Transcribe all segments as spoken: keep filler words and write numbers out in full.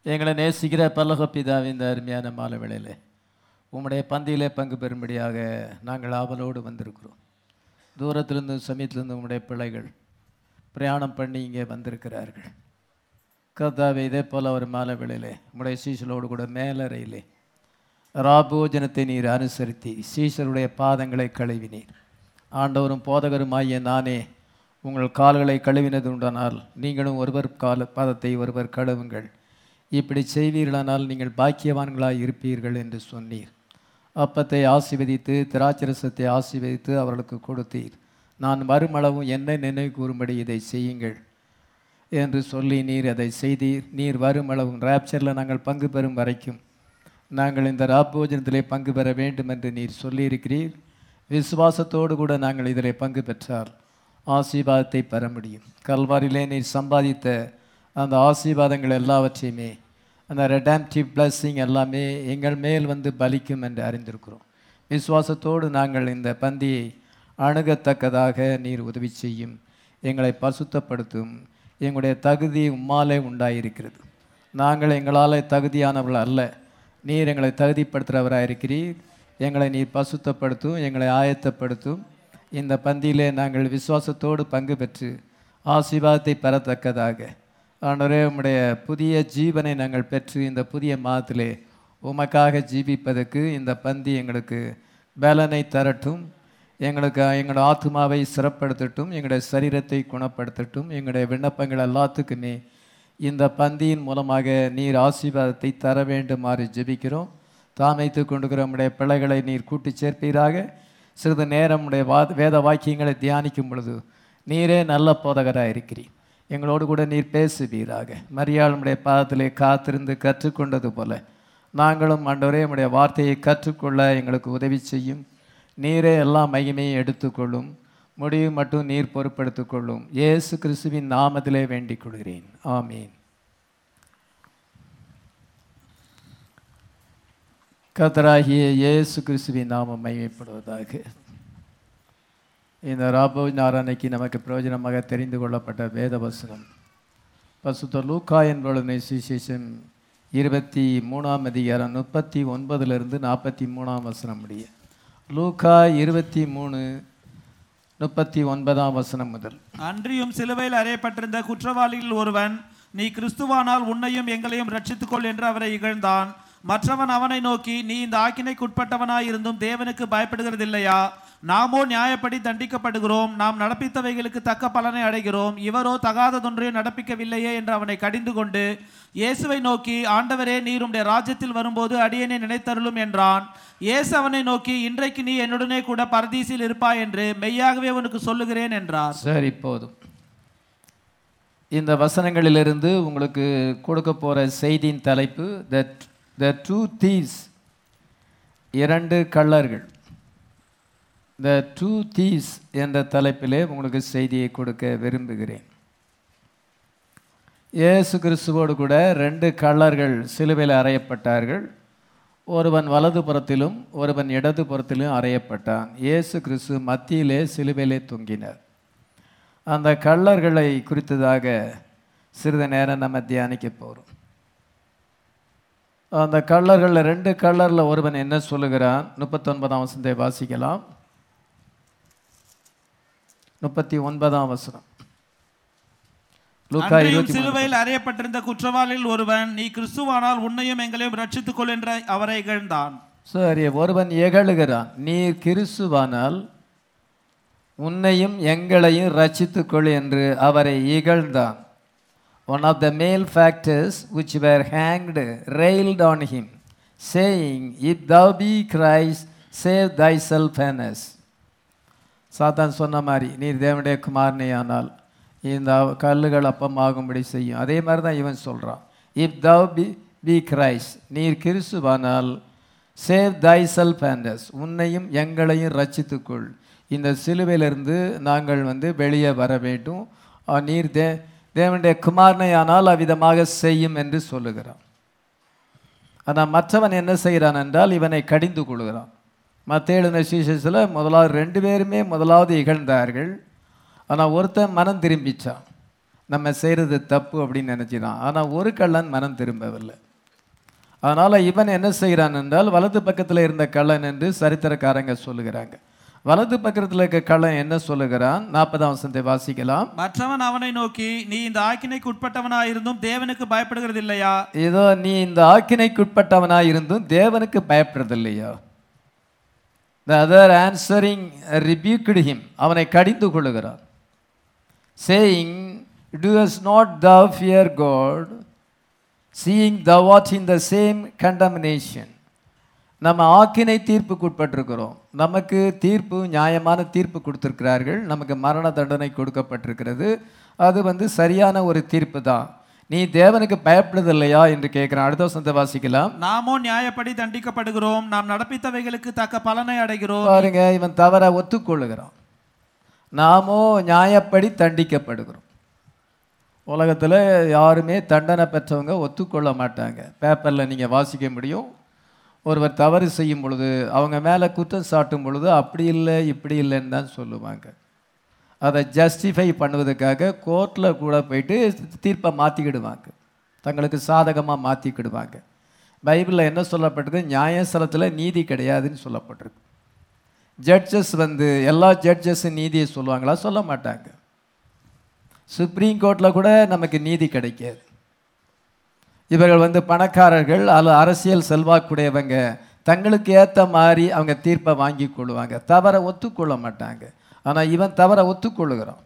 எங்களை நேசிக்கிற பரலோக பிதாவே, இந்த அருமையான மாலை வேளையிலே உம்முடைய பந்தியிலே பங்கு பெறும்படியாக நாங்கள் ஆவலோடு வந்திருக்கிறோம். தூரத்திலிருந்து சமீபத்திலிருந்து உம்முடைய பிள்ளைகள் பிரயாணம் பண்ணி இங்கே வந்திருக்கிறார்கள். கர்த்தாவே, இதே போல் ஒரு மாலை வேளையிலே உம்முடைய சீசலோடு கூட மேலறையிலே ராபோஜனத்தை நீர் அனுசரித்தி சீசருடைய பாதங்களை கழுவினீர். ஆண்டவரும் போதகருமாகிய நானே உங்கள் கால்களை கழுவினது உண்டானால் நீங்களும் ஒருவர் கால பாதத்தை ஒருவர் கழுவுங்கள். இப்படி செய்வீர்களானால் நீங்கள் பாக்கியவான்களாய் இருப்பீர்கள் என்று சொன்னீர். அப்பத்தை ஆசீர்வதித்து திராட்சரசத்தை ஆசீர்வதித்து அவர்களுக்கு கொடுத்தீர். நான் மறுமளவும் என்னை நினைவு கூறும்படி இதை செய்யுங்கள் என்று சொல்லி நீர் அதை செய்தீர். நீர் வருமளவும் ராப்சரில் நாங்கள் பங்கு பெறும் வரைக்கும் நாங்கள் இந்த ராப்போஜனத்திலே பங்கு பெற வேண்டும் என்று நீர் சொல்லியிருக்கிறீர். விசுவாசத்தோடு கூட நாங்கள் இதில் பங்கு பெற்றால் ஆசீர்வாதத்தை பெற முடியும். கல்வாரிலே நீர் சம்பாதித்த அந்த ஆசீர்வாதங்கள் எல்லாவற்றையுமே, அந்த ரெடாம்டிவ் பிளஸ்ஸிங் எல்லாமே எங்கள் மேல் வந்து பலிக்கும் என்று அறிந்திருக்கிறோம். விசுவாசத்தோடு நாங்கள் இந்த பந்தியை அணுகத்தக்கதாக நீர் உதவி செய்யும். எங்களை பரிசுத்தப்படுத்தும். எங்களுடைய தகுதி உம்மாலே உண்டாயிருக்கிறது. நாங்கள் எங்களால் தகுதியானவர்கள் அல்ல. நீர் எங்களை தகுதிப்படுத்துகிறவராக இருக்கிறீர். எங்களை நீர் பரிசுத்தப்படுத்தும், எங்களை ஆயத்தப்படுத்தும். இந்த பந்தியிலே நாங்கள் விசுவாசத்தோடு பங்கு பெற்று ஆசீர்வாதத்தை பெறத்தக்கதாக ஆண்டவரே, உம்முடைய புதிய ஜீவனை நாங்கள் பெற்று இந்த புதிய மாதத்திலே உமக்காக ஜீவிப்பதற்கு இந்த பந்தி எங்களுக்கு பலனை தரட்டும். எங்களுக்கு எங்களோட ஆத்மாவை சிறப்படுத்தட்டும், எங்களுடைய சரீரத்தை குணப்படுத்தட்டும். எங்களுடைய விண்ணப்பங்கள் எல்லாத்துக்குமே இந்த பந்தியின் மூலமாக நீர் ஆசீர்வாதத்தை தர வேண்டுமாறு ஜெபிக்கிறோம். தாமைத்து கொண்டுக்கிற நம்முடைய பிள்ளைகளை நீர் கூட்டி சேர்ப்பீராக. சிறிது நேரம் உடைய வா வேத வாக்கியங்களை தியானிக்கும் பொழுது நீரே நல்ல போதகராக இருக்கிறீர். எங்களோடு கூட நீர் பேசுவீராக. மரியாளுடைய பாதத்திலே காத்திருந்து கற்றுக்கொண்டது போல நாங்களும் ஆண்டவரே உம்முடைய வார்த்தையை கற்றுக்கொள்ள எங்களுக்கு உதவி செய்யும். நீரே எல்லா மகிமையும் எடுத்துக்கொள்ளும். முடிவு மட்டும் நீர் பொறுப்படுத்திக் கொள்ளும். இயேசு கிறிஸ்துவின் நாமத்திலே வேண்டிக் கொள்கிறேன். ஆமீன். கர்த்தராகிய இயேசு கிறிஸ்துவின் நாமம் மகிமைப்படுவதாக. இந்த ராபோஜன ஆராதனைக்கு நமக்கு பிரயோஜனமாக தெரிந்து கொள்ளப்பட்ட வேத வசனம் பரிசுத்த லூக்கா என்பவருடைய சுவிசேஷம் இருபத்தி மூணாம் அதிகாரம் முப்பத்தி ஒன்பதிலிருந்து நாற்பத்தி மூணாம் வசனம் முடிய. லூக்கா இருபத்தி மூணு முப்பத்தி ஒன்பதாம் வசனம் முதல். அன்றியும் சிலுவையில் அறையப்பட்டிருந்த குற்றவாளிகளில் ஒருவன், நீ கிறிஸ்துவானால் உன்னையும் எங்களையும் ரட்சித்துக்கொள் என்று அவரை இகழ்ந்தான். மற்றவன் அவனை நோக்கி, நீ இந்த ஆக்கினைக்குட்பட்டவனாய் இருந்தும் தேவனுக்கு பயப்படுகிறதில்லையா? நாமோ நியாயப்படி தண்டிக்கப்படுகிறோம். நாம் நடப்பித்தவைகளுக்கு தக்க பலனை அடைகிறோம். இவரோ தகாததொன்றையும் நடப்பிக்கவில்லையே என்று அவனை கடிந்து கொண்டு இயேசுவை நோக்கி, ஆண்டவரே, நீர் உம்முடைய ராஜ்யத்தில் வரும்போது அடியேனை நினைத்தருளும் என்றான். இயேசு அவனை நோக்கி, இன்றைக்கு நீ என்னுடனே கூட பரதீசில் இருப்பாய் என்று மெய்யாகவே உனக்கு சொல்லுகிறேன் என்றார். சரி, போதும். இந்த வசனங்களிலிருந்து உங்களுக்கு கொடுக்க போகிற செய்தியின் தலைப்பு தட் த டூ தீவ்ஸ், இரண்டு கள்ளர்கள். த டூ தீவ்ஸ் என்ற தலைப்பிலே உங்களுக்கு செய்தியை கொடுக்க விரும்புகிறேன். இயேசு கிறிஸ்துவோடு கூட ரெண்டு கள்ளர்கள் சிலுவையில் அறையப்பட்டார்கள். ஒருவன் வலது புறத்திலும் ஒருவன் இடது புறத்திலும் அறையப்பட்டான். இயேசு கிறிஸ்து மத்தியிலே சிலுவையிலே தொங்கினார். அந்த கள்ளர்களை குறித்ததாக சிறிது நேரம் நம்ம தியானிக்க போகிறோம். அந்த கள்ளர்களில் ரெண்டு கள்ளரில் ஒருவன் என்ன சொல்லுகிறான்? முப்பத்தொன்பதாம் வசனத்தை வாசிக்கலாம். முப்பத்தி ஒன்பதாம் வசனம். சிலுவையில் அறையப்பட்டிருந்த குற்றவாளியில் ஒருவன், நீ கிறிஸ்துவானால் உன்னையும் எங்களையும் ரட்சித்துக்கொள் என்று அவரை இகழ்ந்தான். சரி, ஒருவன் எகழுகிறான், நீர் கிறிஸ்துவானால் உன்னையும் எங்களையும் ரட்சித்துக்கொள் என்று அவரை இகழ்ந்தான். One of the male factors which were hanged railed on him, saying, if thou be Christ, save thyself and us. சாத்தான் சொன்ன மாதிரி, நீர் தேவனுடைய குமாரனேயானால் இந்த கல்லுகள் அப்பமாகும்படி செய்யும். அதே மாதிரி தான் இவன் சொல்கிறான். If thou be be Christ, நீர் கிறிஸ்துவானால் சேவ் thyself and us, உன்னையும் எங்களையும் ரட்சித்துக்கொள். இந்த சிலுவையிலிருந்து நாங்கள் வந்து வெளியே வர வேண்டும். நீர் தே தேவனுடைய குமாரனையானால் அவ்விதமாக செய்யும் என்று சொல்லுகிறான். ஆனால் மற்றவன் என்ன செய்கிறான் என்றால் இவனை கடிந்து கொள்கிறான். மத்திய எழுதின சுவிசேஷத்தில் முதலாவது ரெண்டு பேருமே முதலாவது இகழ்ந்தார்கள். ஆனால் ஒருத்தன் மனம் திரும்பிச்சான். நம்ம செய்கிறது தப்பு அப்படின்னு நினச்சிதான். ஆனால் ஒரு கள்ளன் மனம் திரும்பவில்லை. அதனால் இவன் என்ன செய்கிறான் என்றால், வலது பக்கத்தில் இருந்த கள்ளன் என்று சரித்திரக்காரங்க சொல்லுகிறாங்க. வலது பக்கத்தில் இருக்க கள்ளன் என்ன சொல்லுகிறான்? நாற்பதாம் வசனத்தை வாசிக்கலாம். மற்றவன் அவனை நோக்கி, நீ இந்த ஆக்கினைக்கு உட்பட்டவனாய் இருந்தும் தேவனுக்கு பயப்படுகிறது இல்லையா? இதோ நீ இந்த ஆக்கினைக்கு உட்பட்டவனாய் இருந்தும் தேவனுக்கு பயப்படுறது இல்லையா? The other answering rebuked him. அவனை கடிந்து கொள்ளுகிறான், saying, doest not thou fear God, seeing thou art in the same condemnation. நம்ம ஆக்கினை தீர்ப்புக்கு உட்பட்டிருக்கிறோம். நமக்கு தீர்ப்பு, நியாயமான தீர்ப்பு கொடுத்திருக்கிறார்கள். நமக்கு மரண தண்டனை கொடுக்கப்பட்டிருக்கிறது. அது வந்து சரியான ஒரு தீர்ப்பு தான். நீ தேவனுக்கு பயப்படுதில்லையா என்று கேட்கிறான். அடுத்த வசனத்தை வாசிக்கலாம். நாமோ நியாயப்படி தண்டிக்கப்படுகிறோம், நாம் நடப்பித்தவைகளுக்கு தக்க பலனை அடைகிறோம். பாருங்க, இவன் தவற ஒத்துக்கொள்ளுகிறான். நாமோ நியாயப்படி தண்டிக்கப்படுகிறோம். உலகத்தில் யாருமே தண்டனை பெற்றவங்க ஒத்துக்கொள்ள மாட்டாங்க. பேப்பரில் நீங்கள் வாசிக்க முடியும், ஒருவர் தவறு செய்யும் பொழுது அவங்க மேலே குற்றம் சாட்டும் பொழுது அப்படி இல்லை இப்படி இல்லைன்னு தான் சொல்லுவாங்க. அதை ஜஸ்டிஃபை பண்ணுவதற்காக கோர்ட்டில் கூட போயிட்டு தீர்ப்பை மாற்றிக்கிடுவாங்க, தங்களுக்கு சாதகமாக மாற்றிக்கிடுவாங்க. பைபிளில் என்ன சொல்லப்பட்டிருக்கு? நியாயஸ்தலத்தில் நீதி கிடையாதுன்னு சொல்லப்பட்டிருக்கு. ஜட்ஜஸ் வந்து எல்லா ஜட்ஜஸும் நீதியை சொல்லுவாங்களா? சொல்ல மாட்டாங்க. சுப்ரீம் கோர்ட்டில் கூட நமக்கு நீதி கிடைக்காது. இவர்கள் வந்து பணக்காரர்கள் அல்ல அரசியல் செல்வாக்குடையவங்க, தங்களுக்கு ஏற்ற மாதிரி அவங்க தீர்ப்பை வாங்கி கொள்ளுவாங்க, தவற ஒத்துக்கொள்ள மாட்டாங்க. ஆனால் இவன் தவற ஒத்துக்கொள்ளுகிறான்.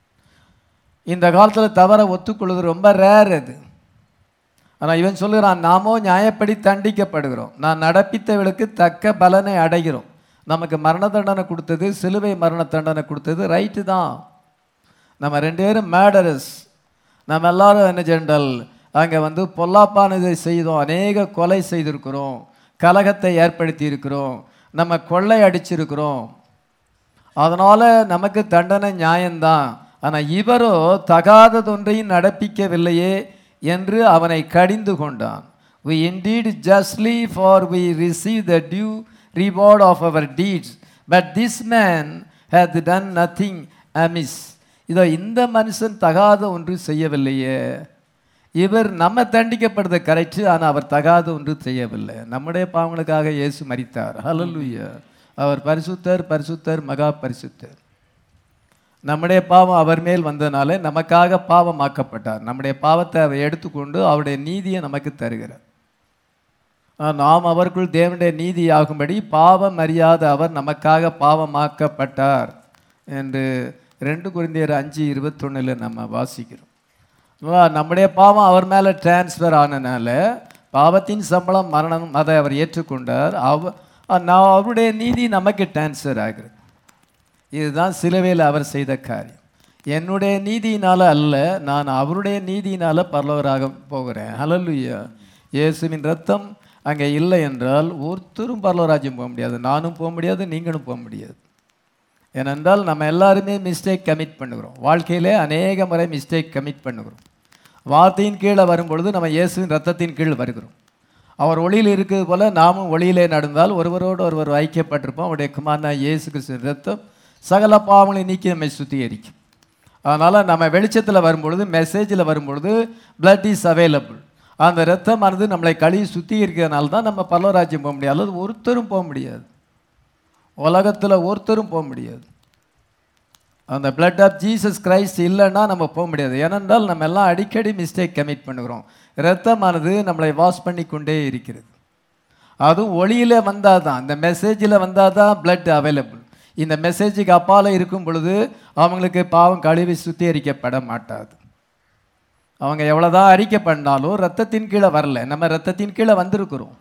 இந்த காலத்தில் தவற ஒத்துக்கொள்ளுகிறது ரொம்ப ரேர் அது. ஆனால் இவன் சொல்லுகிறான், நாமோ நியாயப்படி தண்டிக்கப்படுகிறோம், நான் நடப்பித்தவர்களுக்கு தக்க பலனை அடைகிறோம். நமக்கு மரண தண்டனை கொடுத்தது, சிலுவை மரண தண்டனை கொடுத்தது ரைட்டு தான். நம்ம ரெண்டு பேரும் மேடரஸ். நம்ம எல்லாரும் என்ன ஜென்ரல் அங்கே வந்து பொல்லாப்பானதை செய்தோம், அநேக கொலை செய்திருக்கிறோம், கலகத்தை ஏற்படுத்தி இருக்கிறோம், நம்ம கொள்ளை அடிச்சிருக்கிறோம். அதனால் நமக்கு தண்டனை நியாயம்தான். ஆனால் இவரோ தகாததொன்றையும் நடப்பிக்கவில்லையே என்று அவனை கடிந்து கொண்டான். We indeed justly, for we receive the due reward of our deeds, but this man hath done nothing amiss. இதோ இந்த மனுஷன் தகாத ஒன்று செய்யவில்லையே. இவர் நம்ம தண்டிக்கப்படுறது கரெக்டு, ஆனால் அவர் தகாத ஒன்று செய்யவில்லை. நம்முடைய பாவங்களுக்காக இயேசு மரித்தார். ஹல்லேலூயா. அவர் பரிசுத்தர், பரிசுத்தர், மகா பரிசுத்தர். நம்முடைய பாவம் அவர் மேல் வந்தனால நமக்காக பாவமாக்கப்பட்டார். நம்முடைய பாவத்தை அவர் எடுத்துக்கொண்டு அவருடைய நீதியை நமக்கு தருகிறார். நாம் அவருக்குள் தேவனுடைய நீதி ஆகும்படி பாவம் அறியாத அவர் நமக்காக பாவமாக்கப்பட்டார் என்று ரெண்டு கொரிந்தியர் அஞ்சு இருபத்தொன்னில் நம்ம வாசிக்கிறோம். நம்முடைய பாவம் அவர் மேலே டிரான்ஸ்ஃபர் ஆனனால பாவத்தின் சம்பளம் மரணம், அதை அவர் ஏற்றுக்கொண்டார். அவ நான் அவருடைய நீதி நமக்கு டிரான்ஸ்ஃபர் ஆகிறது. இதுதான் சிலுவையில் அவர் செய்த காரியம். என்னுடைய நீதியினால் அல்ல, நான் அவருடைய நீதியினால் பரலோகராக போகிறேன். ஹல்லேலூயா. இயேசுவின் ரத்தம் அங்கே இல்லை என்றால் ஒருத்தரும் பரலோகராஜ்யம் போக முடியாது. நானும் போக முடியாது, நீங்களும் போக முடியாது. ஏனென்றால் நம்ம எல்லாருமே மிஸ்டேக் கமிட் பண்ணுகிறோம். வாழ்க்கையிலே அநேக முறை மிஸ்டேக் கமிட் பண்ணுகிறோம். வார்த்தையின் கீழே வரும்பொழுது நம்ம இயேசுவின் ரத்தத்தின் கீழ் வருகிறோம். அவர் ஒளியில் இருக்கிறது போல நாமும் ஒளியிலே நடந்தால் ஒருவரோடு ஒருவர் ஐக்கியப்பட்டிருப்போம். அவருடைய குமாரனா இயேசு கிறிஸ்துவின் ரத்தம் சகல பாவங்களை நீக்கி நம்மை சுத்திகரிக்கும். அதனால் நம்ம வெளிச்சத்தில் வரும்பொழுது, மெசேஜில் வரும்பொழுது பிளட் இஸ் அவைலபிள். அந்த ரத்தமானது நம்மளை கழுவி சுத்திகரிக்கிறதுனால தான் நம்ம பரலோகராஜ்யம் போக முடியாது. அல்லது ஒருத்தரும் போக முடியாது, உலகத்தில் ஒருத்தரும் போக முடியாது. அந்த பிளட் ஆஃப் ஜீசஸ் கிரைஸ்ட் இல்லைன்னா நம்ம போக முடியாது. ஏனென்றால் நம்ம எல்லாம் அடிக்கடி மிஸ்டேக் கமிட் பண்ணுகிறோம். இரத்தமானது நம்மளை வாஷ் பண்ணி கொண்டே இருக்கிறது. அதுவும் ஒளியில் வந்தால் தான், இந்த மெசேஜில் வந்தால் தான் பிளட் அவைலபிள். இந்த மெசேஜுக்கு அப்பால் இருக்கும் பொழுது அவங்களுக்கு பாவம் கழுவி சுத்திகரிக்கப்பட மாட்டாது. அவங்க எவ்வளோதான் அறிக்கை பண்ணாலும் ரத்தத்தின் கீழே வரல, நம்ம ரத்தத்தின் கீழே வந்திருக்கிறோம்.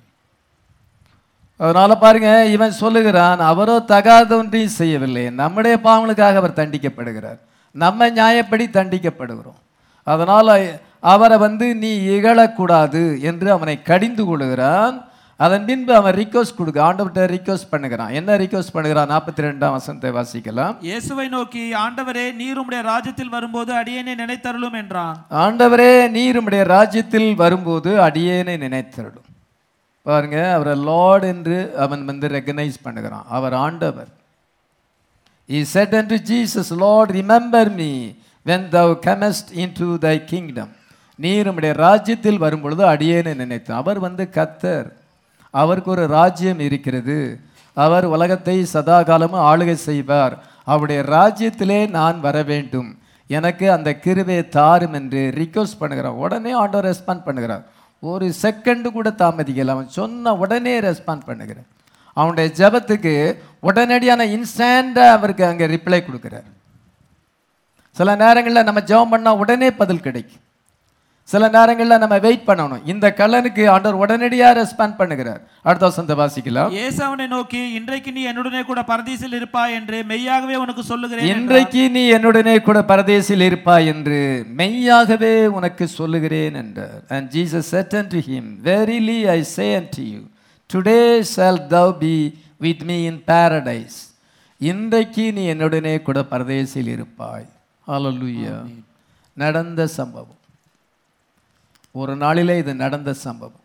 அதனால பாருங்க, இவன் சொல்லுகிறான், அவரோ தகாத ஒன்றையும் செய்யவில்லை, நம்முடைய பாவங்களுக்காக அவர் தண்டிக்கப்படுகிறார், நம்ம நியாயப்படி தண்டிக்கப்படுகிறோம். அதனால் அவரை வந்து நீ இகழக்கூடாது என்று அவனை கடிந்து கொள்கிறான். அதன் பின்பு அவன் ரிக்வெஸ்ட் கொடுக்க ஆண்டவர்கிட்ட ரிக்வெஸ்ட் பண்ணுகிறான். என்ன ரிக்வெஸ்ட் பண்ணுகிறான்? நாற்பத்தி ரெண்டாம் வசனத்தை வாசிக்கலாம். இயேசுவை நோக்கி, ஆண்டவரே, நீர் உம்முடைய ராஜ்யத்தில் வரும்போது அடியேனை நினைத்தருளும் என்றான். ஆண்டவரே, நீர் உம்முடைய ராஜ்யத்தில் வரும்போது அடியேனை நினைத்தருளும். பாருங்க, அவரை லார்ட் என்று அவன் வந்து ரெகனைஸ் பண்ணுகிறான். அவர் ஆண்டவர். He said unto Jesus, Lord, remember me when thou comest into thy kingdom. நீர் உம்முடைய ராஜ்யத்தில் வரும்பொழுது அடியேனை நினைத்து. அவர் வந்து கர்த்தர், அவருக்கு ஒரு ராஜ்யம் இருக்கிறது, அவர் உலகத்தை சதா காலமும் ஆளுகை செய்வார், அவருடைய ராஜ்யத்திலே நான் வர வேண்டும், எனக்கு அந்த கிருபையை தாரும் என்று ரிக்வெஸ்ட் பண்ணுகிறார். உடனே ஆண்டவர் ரெஸ்பாண்ட் பண்ணுகிறார். ஒரு செகண்டு கூட தாமதிக்கல, அவன் சொன்ன உடனே ரெஸ்பாண்ட் பண்ணுகிறார். அவனுடைய ஜெபத்துக்கு உடனடியான இன்ஸ்டண்டாக அவருக்கு அங்கே ரிப்ளை கொடுக்குறார். சில நேரங்களில் நம்ம ஜெபம் பண்ணால் உடனே பதில் கிடைக்கும், சில நேரங்களில் நம்ம வெயிட் பண்ணணும். இந்த கல்லனுக்கு ஆண்டவர் உடனடியாக ரெஸ்பாண்ட் பண்ணுகிறார். அடுத்த வசனத்தை வாசிக்கலாம். இயேசு அவனை நோக்கி, இன்றைக்கு நீ என்னுடனே கூட பரதீசில் இருப்பாய் என்று மெய்யாகவே உனக்கு சொல்லுகிறேன். இன்றைக்கு நீ என்னுடனே கூட பரதேசில் இருப்பாய் என்று மெய்யாகவே உனக்கு சொல்லுகிறேன் என்றார். And Jesus said unto him, Verily I say unto you, today shalt thou be with me in paradise. இன்றைக்கு நீ என்னுடனே கூட பரதேசில் இருப்பாய். ஹல்லேலூயா. நடந்த சம்பவம், ஒரு நாளிலே இது நடந்த சம்பவம்.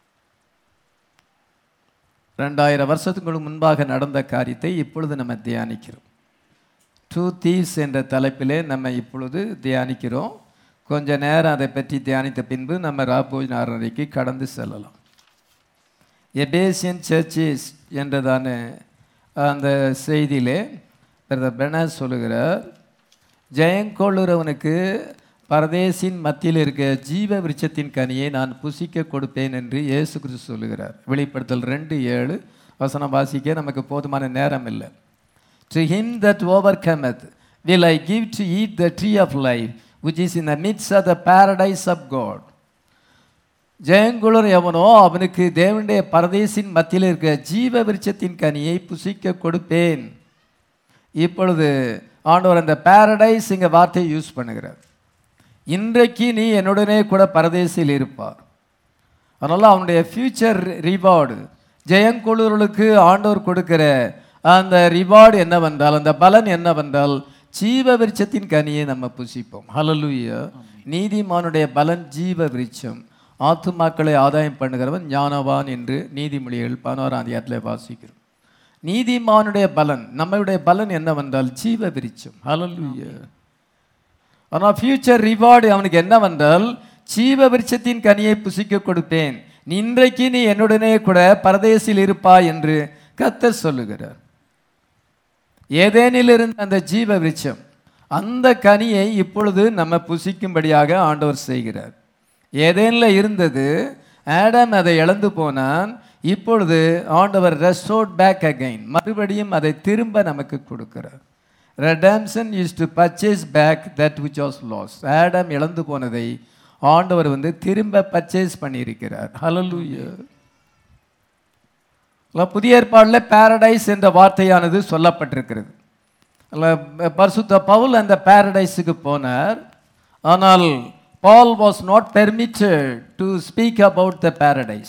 ரெண்டாயிரம் வருஷத்துக்கு முன்பாக நடந்த காரியத்தை இப்பொழுது நம்ம தியானிக்கிறோம். டூ தீவ்ஸ் என்ற தலைப்பிலே நம்ம இப்பொழுது தியானிக்கிறோம். கொஞ்ச நேரம் அதை பற்றி தியானித்த பின்பு நம்ம ராபோஜன் ஆரணைக்கு கடந்து செல்லலாம். எபேசியன் சர்ச்சஸ் என்றதான அந்த செய்தியிலே பிரதர் பெர்னார்ட் சொல்லுகிறார், ஜெயங்கொள்ளுறவனுக்கு பரதேசின் மத்தியில் இருக்க ஜீவ விருட்சத்தின் கனியை நான் புசிக்க கொடுப்பேன் என்று இயேசு கிறிஸ்து சொல்லுகிறார். வெளிப்படுத்தல் ரெண்டு ஏழு வசனம் வாசிக்க நமக்கு போதுமான நேரம் இல்லை. To him that overcometh will I give to eat the tree of life which is in the midst of the paradise of God. ஜெயங்குளர் எவனோ அவனுக்கு தேவனுடைய பரதேசின் மத்தியில் இருக்க ஜீவ விருட்சத்தின் கனியை புசிக்க கொடுப்பேன். இப்பொழுது ஆண்டவர் அந்த பாரடைஸ் இங்கே வார்த்தையை யூஸ் பண்ணுகிறார். இன்றைக்கு நீ என்னுடனே கூட பரதேசில் இருப்பார். அதனால் அவனுடைய ஃபியூச்சர் ரிவார்டு, ஜெயங்கொள்ளுவர்களுக்கு ஆண்டவர் கொடுக்கிற அந்த ரிவார்டு என்னவென்றால், அந்த பலன் என்னவென்றால், ஜீவ விருட்சத்தின் கனியை நம்ம புசிப்போம். ஹல்லேலூயா. நீதிமானுடைய பலன் ஜீவ விருட்சம், ஆத்துமாக்களை ஆதாயம் பண்ணுகிறவன் ஞானவான் என்று நீதிமொழிகள் பதினோராம் அதிகாரத்தில் வாசிக்கிறோம். நீதிமானுடைய பலன், நம்மளுடைய பலன் என்னவென்றால் ஜீவ விருட்சம். ஹல்லேலூயா. ஆனால் ஃபியூச்சர் ரிவார்டு அவனுக்கு என்னவென்றால், ஜீவ விருட்சத்தின் கனியை புசிக்க கொடுப்பேன், இன்றைக்கு நீ என்னுடனே கூட பரதேசில் இருப்பாய் என்று கர்த்தர் சொல்லுகிறார். ஏதேனில் இருந்த அந்த ஜீவ விருட்சம், அந்த கனியை இப்பொழுது நம்ம புசிக்கும்படியாக ஆண்டவர் செய்கிறார். ஏதேனில் இருந்தது, ஆடம் அதை இழந்து போனான். இப்பொழுது ஆண்டவர் ரெஸ்டோர்ட் பேக் அகைன், மறுபடியும் அதை திரும்ப நமக்கு கொடுக்கிறார். Redemption is to purchase back that which was lost. Adam இழந்து போனதை ஆண்டவர் வந்து திரும்ப பர்ச்சேஸ் பண்ணியிருக்கிறார். ஹல்லேலூயா. புதிய ஏற்பாடில் பாரடைஸ் என்ற வார்த்தையானது சொல்லப்பட்டிருக்கிறது. பரிசுத்த பவுல் அந்த பாரடைஸுக்கு போனார். ஆனால் Paul was not permitted to speak about the paradise.